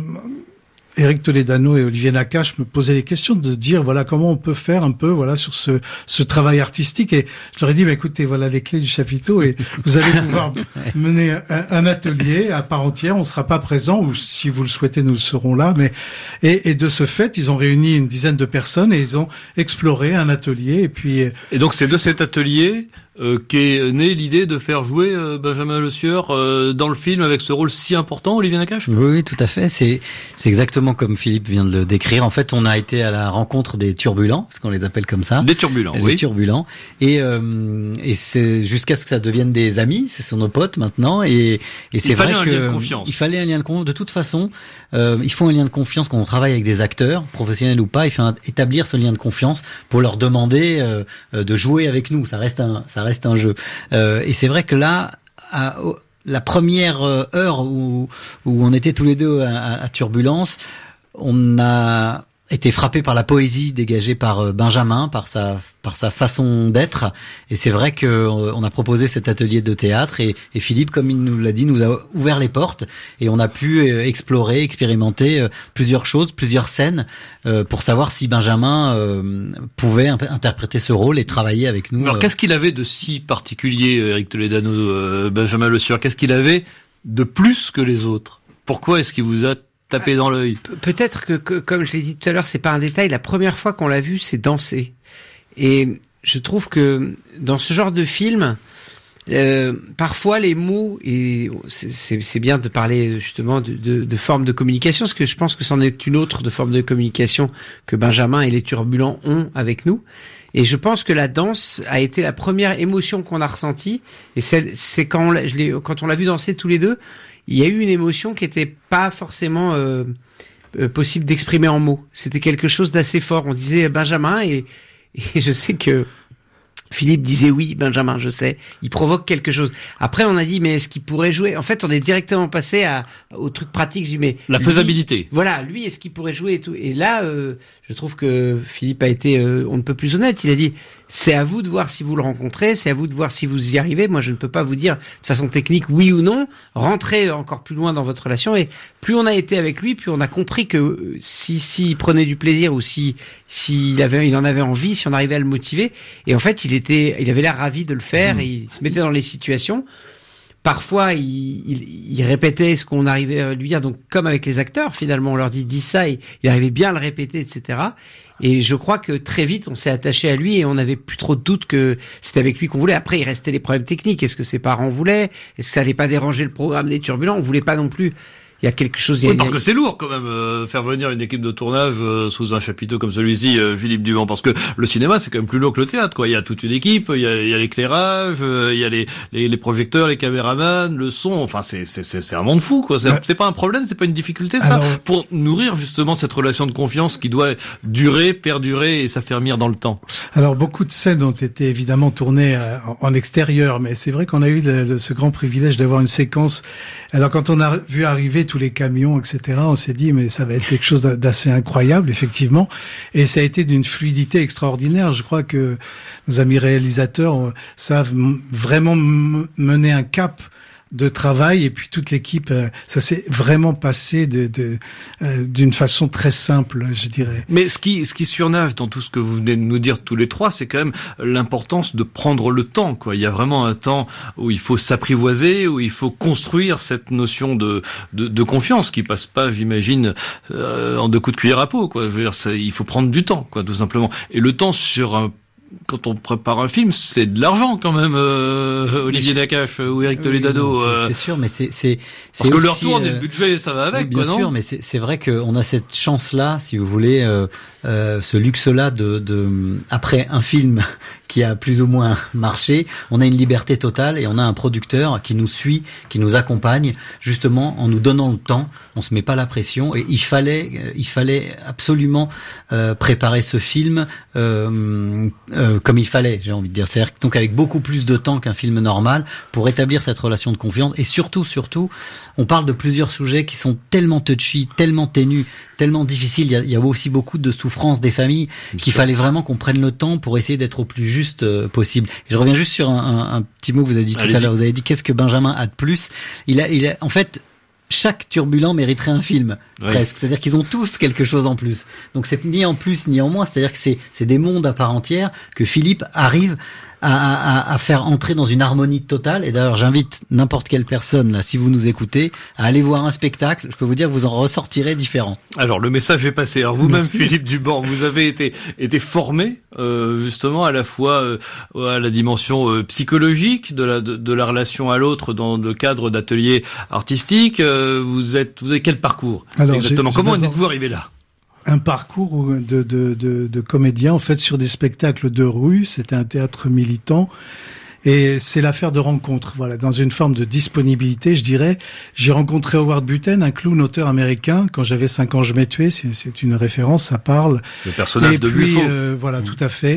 Eric Toledano et Olivier Nakache me posaient les questions de dire voilà comment on peut faire un peu voilà sur ce ce travail artistique, et je leur ai dit bah, écoutez, voilà les clés du chapiteau et vous allez pouvoir mener un, un atelier à part entière, on sera pas présent, ou si vous le souhaitez nous serons là, mais et, et de ce fait ils ont réuni une dizaine de personnes et ils ont exploré un atelier, et puis et donc c'est de cet atelier Euh, qu'est née l'idée de faire jouer euh, Benjamin Le Sieur euh, dans le film avec ce rôle si important, Olivier Nakache ? Oui, oui, tout à fait. C'est c'est exactement comme Philippe vient de le décrire. En fait, on a été à la rencontre des turbulents, parce qu'on les appelle comme ça. Des turbulents, des oui. Des turbulents. Et euh, et c'est jusqu'à ce que ça devienne des amis. Ce sont nos potes maintenant. Et et c'est il vrai fallait un que lien de confiance. Il fallait un lien de confiance. De toute façon, euh, il faut un lien de confiance quand on travaille avec des acteurs, professionnels ou pas. Il faut un, établir ce lien de confiance pour leur demander euh, de jouer avec nous. Ça reste un ça reste un jeu. Euh, et c'est vrai que là, à, la première heure où, où on était tous les deux à, à Turbulence, on a été frappé par la poésie dégagée par Benjamin, par sa par sa façon d'être. Et c'est vrai que euh, on a proposé cet atelier de théâtre et, et Philippe, comme il nous l'a dit, nous a ouvert les portes et on a pu euh, explorer, expérimenter euh, plusieurs choses, plusieurs scènes euh, pour savoir si Benjamin euh, pouvait imp- interpréter ce rôle et travailler avec nous. Alors euh. qu'est-ce qu'il avait de si particulier, Éric Toledano, euh, Benjamin Le Sieur? Qu'est-ce qu'il avait de plus que les autres? Pourquoi est-ce qu'il vous a tapé dans l'œil? Peut-être que, que, comme je l'ai dit tout à l'heure, c'est pas un détail. La première fois qu'on l'a vu, c'est danser. Et je trouve que dans ce genre de film, euh, parfois les mots, et c'est, c'est, c'est bien de parler justement de, de, de forme de communication, parce que je pense que c'en est une autre de forme de communication que Benjamin et les Turbulents ont avec nous. Et je pense que la danse a été la première émotion qu'on a ressentie. Et c'est, c'est quand, on l'a, je l'ai, quand on l'a vu danser tous les deux, il y a eu une émotion qui était pas forcément euh, euh, possible d'exprimer en mots. C'était quelque chose d'assez fort. On disait Benjamin et, et je sais que Philippe disait oui, Benjamin, je sais. Il provoque quelque chose. Après, on a dit, mais est-ce qu'il pourrait jouer? En fait, on est directement passé à, au truc pratique. Je dis, mais la lui, faisabilité. Voilà, lui, est-ce qu'il pourrait jouer et tout? Et là, euh, je trouve que Philippe a été, euh, on ne peut plus honnête. Il a dit, c'est à vous de voir si vous le rencontrez, c'est à vous de voir si vous y arrivez. Moi, je ne peux pas vous dire de façon technique oui ou non. Rentrez encore plus loin dans votre relation. Et plus on a été avec lui, plus on a compris que euh, si s'il prenait du plaisir ou si s'il avait, il en avait envie, si on arrivait à le motiver. Et en fait, il était, il avait l'air ravi de le faire. Mmh. Et il se mettait dans les situations. Parfois, il, il, il répétait ce qu'on arrivait à lui dire. Donc, comme avec les acteurs, finalement, on leur dit, dis ça, et il arrivait bien à le répéter, et cetera. Et je crois que très vite, on s'est attaché à lui et on n'avait plus trop de doute que c'était avec lui qu'on voulait. Après, il restait les problèmes techniques. Est-ce que ses parents voulaient? Est-ce que ça allait pas déranger le programme des Turbulents? On voulait pas non plus. Il y a quelque chose. Oui, il y a, parce il y a... que c'est lourd quand même euh, faire venir une équipe de tournage euh, sous un chapiteau comme celui-ci, euh, Philippe Dumont, parce que le cinéma c'est quand même plus lourd que le théâtre, quoi. Il y a toute une équipe, il y a, il y a l'éclairage, euh, il y a les, les, les projecteurs, les caméramans, le son. Enfin, c'est c'est c'est, c'est un monde fou, quoi. C'est, ouais. c'est pas un problème, c'est pas une difficulté, ça, alors... pour nourrir justement cette relation de confiance qui doit durer, perdurer et s'affermir dans le temps. Alors beaucoup de scènes ont été évidemment tournées euh, en extérieur, mais c'est vrai qu'on a eu le, le, ce grand privilège d'avoir une séquence. Alors quand on a vu arriver tous les camions, et cetera, on s'est dit mais ça va être quelque chose d'assez incroyable, effectivement. Et ça a été d'une fluidité extraordinaire. Je crois que nos amis réalisateurs savent vraiment mener un cap de travail, et puis toute l'équipe, ça s'est vraiment passé de, de, euh, d'une façon très simple, je dirais. Mais ce qui, ce qui surnage dans tout ce que vous venez de nous dire tous les trois, c'est quand même l'importance de prendre le temps, quoi. Il y a vraiment un temps où il faut s'apprivoiser, où il faut construire cette notion de, de, de confiance qui passe pas, j'imagine, euh, en deux coups de cuillère à peau, quoi. Je veux dire, ça, il faut prendre du temps, quoi, tout simplement. Et le temps sur un quand on prépare un film, c'est de l'argent quand même, euh, Olivier Nakache ou Éric Toledano. Oui, euh... c'est sûr, mais c'est c'est parce c'est que aussi, leur tourne euh... et le budget, ça va avec, oui, bien quoi, non? sûr, mais c'est c'est vrai qu'on a cette chance-là, si vous voulez, euh, euh, ce luxe-là de, de après un film qui a plus ou moins marché, on a une liberté totale et on a un producteur qui nous suit, qui nous accompagne, justement en nous donnant le temps. On se met pas la pression et il fallait, il fallait absolument euh, préparer ce film euh, euh, comme il fallait, j'ai envie de dire. C'est-à-dire donc avec beaucoup plus de temps qu'un film normal pour établir cette relation de confiance. Et surtout, surtout, on parle de plusieurs sujets qui sont tellement touchy, tellement ténus, tellement difficiles. Il y a, il y a aussi beaucoup de souffrances des familles qu'il fallait vraiment qu'on prenne le temps pour essayer d'être au plus juste euh, possible. Et je reviens juste sur un, un, un petit mot que vous avez dit tout Allez-y. à l'heure. Vous avez dit qu'est-ce que Benjamin a de plus. Il a, il a, en fait. Chaque Turbulent mériterait un film, oui. presque. C'est-à-dire qu'ils ont tous quelque chose en plus. Donc c'est ni en plus ni en moins. C'est-à-dire que c'est, c'est des mondes à part entière que Philippe arrive à, à, à faire entrer dans une harmonie totale. Et d'ailleurs, j'invite n'importe quelle personne, là, si vous nous écoutez, à aller voir un spectacle. Je peux vous dire que vous en ressortirez différent. Alors, le message est passé. Alors, vous-même, Merci. Philippe Dumont, vous avez été, été formé, euh, justement, à la fois euh, à la dimension euh, psychologique de la, de, de la relation à l'autre dans le cadre d'ateliers artistiques. Euh, vous êtes, vous avez quel parcours? Alors, exactement? j'ai, Comment j'ai êtes-vous arrivé là? Un parcours de, de, de, de comédien, en fait, sur des spectacles de rue. C'était un théâtre militant. Et c'est l'affaire de rencontre, voilà, dans une forme de disponibilité, je dirais. J'ai rencontré Howard Buten, un clown auteur américain. Quand j'avais cinq ans, je m'ai tué. C'est, c'est une référence, ça parle. Le personnage et de puis, Buffo. Euh, voilà, mmh. tout à fait.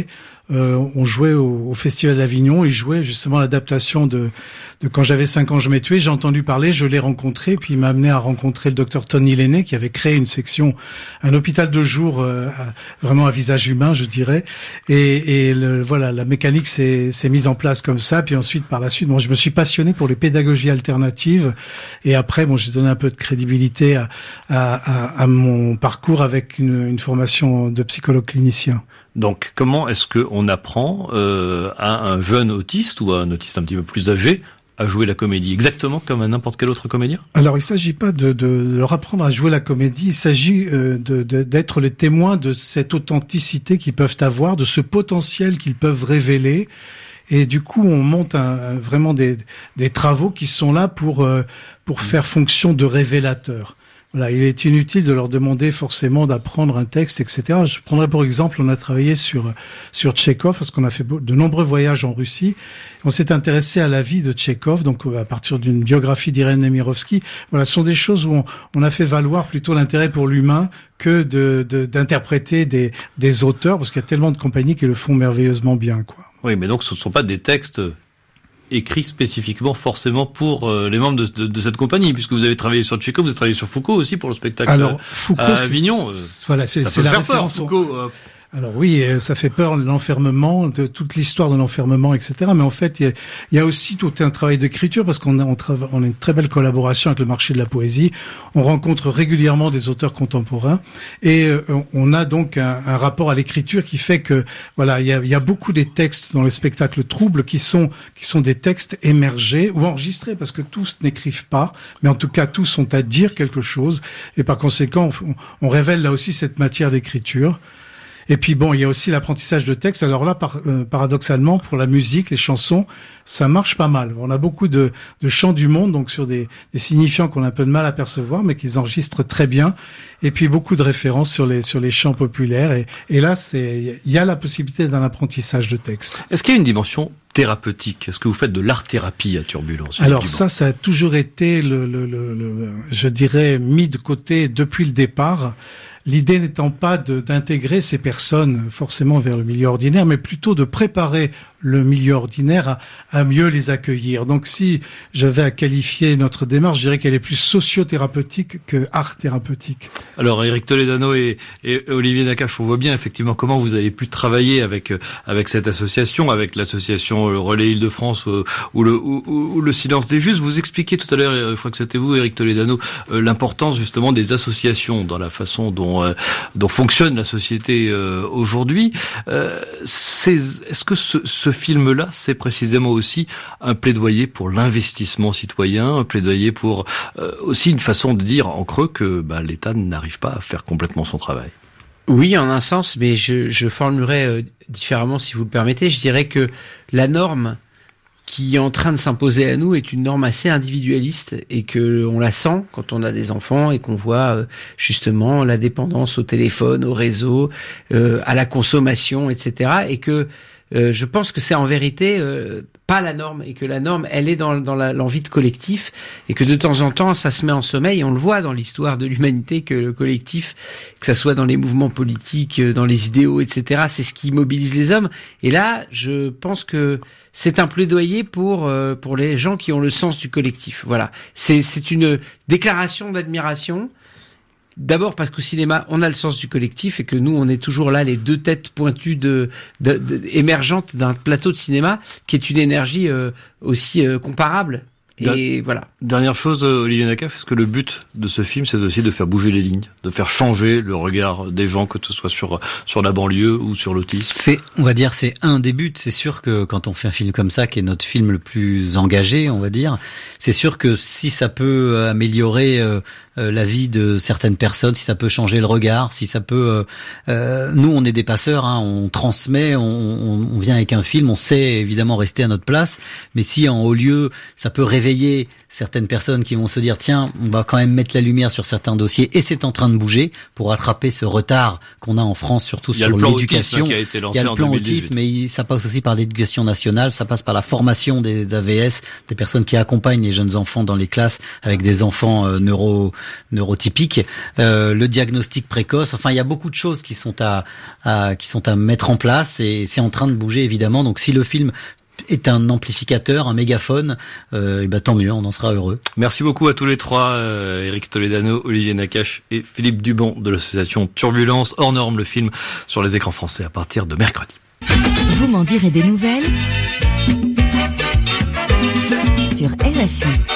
euh, on jouait au, au Festival d'Avignon. Il jouait justement l'adaptation de, de Quand j'avais cinq ans, je m'ai tué. J'ai entendu parler, je l'ai rencontré, puis il m'a amené à rencontrer le docteur Tony Lenné, qui avait créé une section, un hôpital de jour, euh, à, vraiment à visage humain, je dirais. Et, et le, voilà, la mécanique s'est, s'est mise en place comme ça. Puis ensuite, par la suite, bon, je me suis passionné pour les pédagogies alternatives. Et après, bon, j'ai donné un peu de crédibilité à, à, à, à mon parcours avec une, une formation de psychologue clinicien. Donc, comment est-ce qu'on apprend euh, à un jeune autiste ou à un autiste un petit peu plus âgé à jouer la comédie, exactement comme à n'importe quel autre comédien? Alors, il s'agit pas de, de leur apprendre à jouer la comédie, il s'agit euh, de, de, d'être les témoins de cette authenticité qu'ils peuvent avoir, de ce potentiel qu'ils peuvent révéler. Et du coup, on monte un, un, vraiment des, des travaux qui sont là pour, euh, pour faire fonction de révélateurs. Voilà, il est inutile de leur demander forcément d'apprendre un texte, et cetera. Je prendrai pour exemple, on a travaillé sur sur Tchekhov parce qu'on a fait de nombreux voyages en Russie. On s'est intéressé à la vie de Tchekhov, donc à partir d'une biographie d'Irène Nemirovsky. Voilà, ce sont des choses où on, on a fait valoir plutôt l'intérêt pour l'humain que de, de d'interpréter des des auteurs, parce qu'il y a tellement de compagnies qui le font merveilleusement bien, quoi. Oui, mais donc ce ne sont pas des textes écrit spécifiquement forcément pour euh, les membres de, de, de cette compagnie, puisque vous avez travaillé sur Tchekhov, vous avez travaillé sur Foucault aussi pour le spectacle. Alors, Foucault, à Avignon. C'est, euh, voilà, c'est, ça c'est peut la faire référence. Peur, Foucault. Euh, Alors oui, ça fait peur, l'enfermement, de toute l'histoire de l'enfermement, et cetera. Mais en fait, il y a, il y a aussi tout un travail d'écriture, parce qu'on a, on, trava, on a une très belle collaboration avec le marché de la poésie. On rencontre régulièrement des auteurs contemporains, et euh, on a donc un, un rapport à l'écriture qui fait que, voilà, il y a, il y a beaucoup des textes dans le spectacle Trouble qui sont qui sont des textes émergés ou enregistrés, parce que tous n'écrivent pas, mais en tout cas tous ont à dire quelque chose, et par conséquent, on, on révèle là aussi cette matière d'écriture. Et puis bon, il y a aussi l'apprentissage de texte. Alors là, par, euh, paradoxalement, pour la musique, les chansons, ça marche pas mal. On a beaucoup de, de chants du monde, donc sur des, des signifiants qu'on a un peu de mal à percevoir, mais qu'ils enregistrent très bien. Et puis beaucoup de références sur les sur les chants populaires. Et, et là, c'est il y a la possibilité d'un apprentissage de texte. Est-ce qu'il y a une dimension thérapeutique? Est-ce que vous faites de l'art-thérapie à Turbulence? Alors ça, ça a toujours été, le, le, le, le, je dirais, mis de côté depuis le départ. L'idée n'étant pas de, d'intégrer ces personnes forcément vers le milieu ordinaire, mais plutôt de préparer le milieu ordinaire à, à mieux les accueillir. Donc si j'avais à qualifier notre démarche, je dirais qu'elle est plus sociothérapeutique que art-thérapeutique. Alors Éric Toledano et, et Olivier Nakache, on voit bien effectivement comment vous avez pu travailler avec avec cette association, avec l'association le Relais Île-de-France ou, ou, le, ou, ou le Silence des Justes. Vous expliquiez tout à l'heure, je crois que c'était vous, Éric Toledano, euh, l'importance justement des associations dans la façon dont euh, dont fonctionne la société euh, aujourd'hui. Euh, c'est, est-ce que ce, ce film-là, c'est précisément aussi un plaidoyer pour l'investissement citoyen, un plaidoyer pour euh, aussi une façon de dire en creux que bah, l'État n'arrive pas à faire complètement son travail? Oui, en un sens, mais je, je formulerais euh, différemment, si vous le permettez. Je dirais que la norme qui est en train de s'imposer à nous est une norme assez individualiste, et que on la sent quand on a des enfants et qu'on voit euh, justement la dépendance au téléphone, au réseau, euh, à la consommation, et cetera. Et que euh, je pense que c'est en vérité euh, pas la norme, et que la norme, elle est dans, dans la, l'envie de collectif, et que de temps en temps ça se met en sommeil. Et on le voit dans l'histoire de l'humanité que le collectif, que ça soit dans les mouvements politiques, dans les idéaux, et cetera, c'est ce qui mobilise les hommes. Et là, je pense que c'est un plaidoyer pour euh, pour les gens qui ont le sens du collectif. Voilà, c'est c'est une déclaration d'admiration. D'abord parce qu'au cinéma, on a le sens du collectif, et que nous, on est toujours là, les deux têtes pointues de, de, de émergentes d'un plateau de cinéma, qui est une énergie euh, aussi euh, comparable. Et voilà. Dernière chose, Olivier Nakache, est-ce que le but de ce film, c'est aussi de faire bouger les lignes, de faire changer le regard des gens, que ce soit sur sur la banlieue ou sur l'autisme? C'est, on va dire, c'est un des buts. C'est sûr que quand on fait un film comme ça, qui est notre film le plus engagé, on va dire, c'est sûr que si ça peut améliorer euh, la vie de certaines personnes, si ça peut changer le regard, si ça peut... Euh, euh, nous, on est des passeurs, hein, on transmet, on, on, on vient avec un film, on sait évidemment rester à notre place, mais si en haut lieu, ça peut révéler réveiller certaines personnes qui vont se dire tiens, on va quand même mettre la lumière sur certains dossiers et c'est en train de bouger pour rattraper ce retard qu'on a en France, surtout sur l'éducation. Il y a le plan autisme qui a été lancé Il y a le en plan deux mille dix-huit. autisme, mais il, ça passe aussi par l'éducation nationale, ça passe par la formation des A V S, des personnes qui accompagnent les jeunes enfants dans les classes avec des enfants euh, neuro neurotypiques, euh, le diagnostic précoce. Enfin, il y a beaucoup de choses qui sont à, à qui sont à mettre en place et c'est en train de bouger évidemment. Donc, si le film est un amplificateur, un mégaphone, euh, et ben tant mieux, on en sera heureux. Merci beaucoup à tous les trois, euh, Éric Toledano, Olivier Nakache et Philippe Dubon de l'association Turbulence hors norme, le film sur les écrans français à partir de mercredi. Vous m'en direz des nouvelles sur R F I.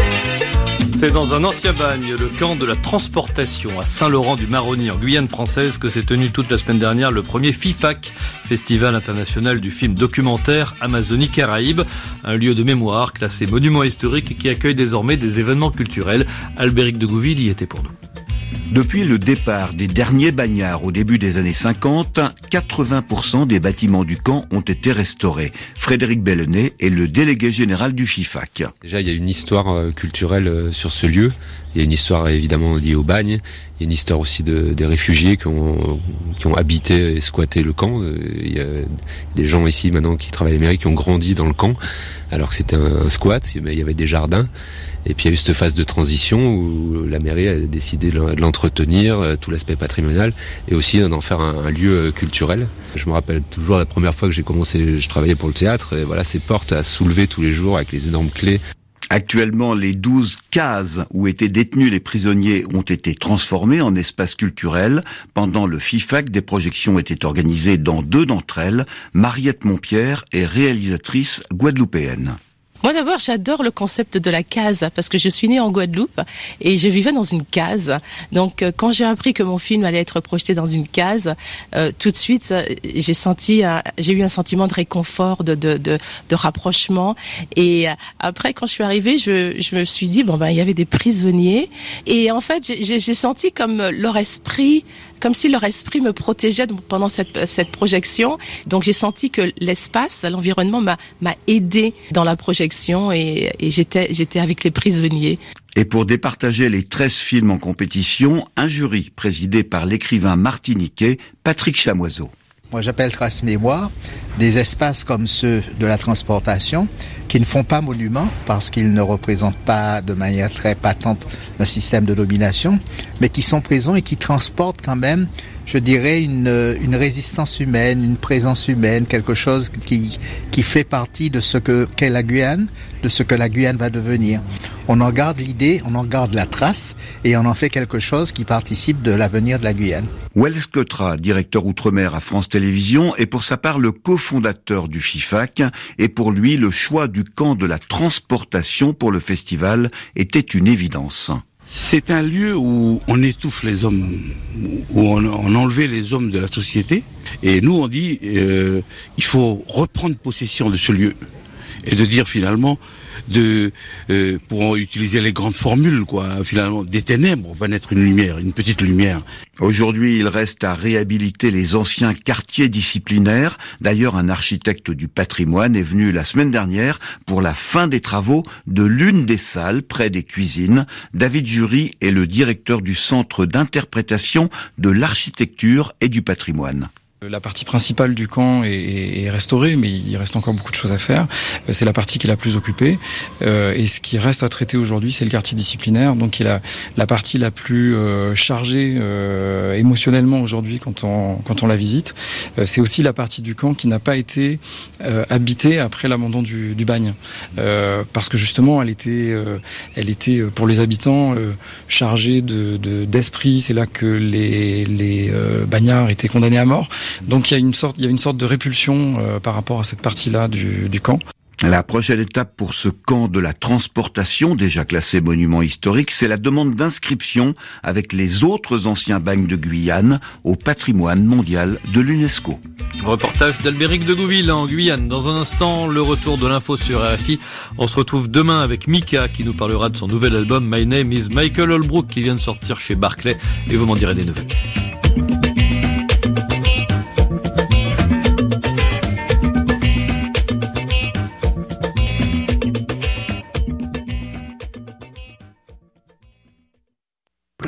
C'est dans un ancien bagne, le camp de la transportation à Saint-Laurent-du-Maroni en Guyane française que s'est tenu toute la semaine dernière le premier FIFAC, Festival international du film documentaire Amazonie-Caraïbes, un lieu de mémoire classé monument historique et qui accueille désormais des événements culturels. Albéric de Gouville y était pour nous. Depuis le départ des derniers bagnards au début des années cinquante, quatre-vingts pour cent des bâtiments du camp ont été restaurés. Frédéric Bellenet est le délégué général du FIFAC. Déjà, il y a une histoire culturelle sur ce lieu. Il y a une histoire évidemment liée au bagne. Il y a une histoire aussi de, des réfugiés qui ont, qui ont habité et squatté le camp. Il y a des gens ici maintenant qui travaillent à la mairie qui ont grandi dans le camp alors que c'était un, un squat. Il y avait des jardins. Et puis il y a eu cette phase de transition où la mairie a décidé de l'entretenir, tout l'aspect patrimonial, et aussi d'en faire un, un lieu culturel. Je me rappelle toujours la première fois que j'ai commencé, je travaillais pour le théâtre, et voilà, ces portes à soulever tous les jours avec les énormes clés. Actuellement, les douze cases où étaient détenus les prisonniers ont été transformées en espaces culturels. Pendant le FIFAC, des projections étaient organisées dans deux d'entre elles. Mariette Montpierre est réalisatrice guadeloupéenne. Moi d'abord, j'adore le concept de la case parce que je suis née en Guadeloupe et je vivais dans une case. Donc euh, quand j'ai appris que mon film allait être projeté dans une case, euh, tout de suite j'ai senti, un, j'ai eu un sentiment de réconfort, de de de, de rapprochement. Et euh, après, quand je suis arrivée, je je me suis dit bon ben il y avait des prisonniers et en fait j'ai j'ai senti comme leur esprit. Comme si leur esprit me protégeait pendant cette, cette projection. Donc j'ai senti que l'espace, l'environnement m'a, m'a aidé dans la projection et, et j'étais, j'étais avec les prisonniers. Et pour départager les treize films en compétition, un jury présidé par l'écrivain martiniquais Patrick Chamoiseau. Moi j'appelle trace mémoire des espaces comme ceux de la transportation qui ne font pas monument parce qu'ils ne représentent pas de manière très patente un système de domination, mais qui sont présents et qui transportent quand même, je dirais, une, une résistance humaine, une présence humaine, quelque chose qui, qui fait partie de ce que, qu'est la Guyane, de ce que la Guyane va devenir. On en garde l'idée, on en garde la trace et on en fait quelque chose qui participe de l'avenir de la Guyane. Welles Cotra, directeur Outre-mer à France Télévisions, est pour sa part le cofondateur du FIFAC et pour lui, le choix du camp de la transportation pour le festival était une évidence. C'est un lieu où on étouffe les hommes, où on, on enlevait les hommes de la société. Et nous, on dit, euh, il faut reprendre possession de ce lieu et de dire finalement, de, euh, pour utiliser les grandes formules, quoi, finalement, des ténèbres va naître une lumière, une petite lumière. Aujourd'hui, il reste à réhabiliter les anciens quartiers disciplinaires. D'ailleurs, un architecte du patrimoine est venu la semaine dernière pour la fin des travaux de l'une des salles près des cuisines. David Jury est le directeur du Centre d'interprétation de l'architecture et du patrimoine. La partie principale du camp est, est, est restaurée, mais il reste encore beaucoup de choses à faire. C'est la partie qui est la plus occupée. Euh, et ce qui reste à traiter aujourd'hui, c'est le quartier disciplinaire, donc qui est la, la partie la plus euh, chargée euh, émotionnellement aujourd'hui quand on, quand on la visite. Euh, c'est aussi la partie du camp qui n'a pas été euh, habitée après l'abandon du, du bagne. Euh, parce que justement, elle était, euh, elle était pour les habitants euh, chargée de, de, d'esprit. C'est là que les, les euh, bagnards étaient condamnés à mort. Donc il y a une sorte, il y a une sorte de répulsion euh, par rapport à cette partie-là du, du camp. La prochaine étape pour ce camp de la transportation, déjà classé monument historique, c'est la demande d'inscription avec les autres anciens bagnes de Guyane au patrimoine mondial de l'UNESCO. Reportage d'Albéric de Gouville en Guyane. Dans un instant, le retour de l'info sur R F I. On se retrouve demain avec Mika qui nous parlera de son nouvel album My Name is Michael Holbrook qui vient de sortir chez Barclay et vous m'en direz des nouvelles.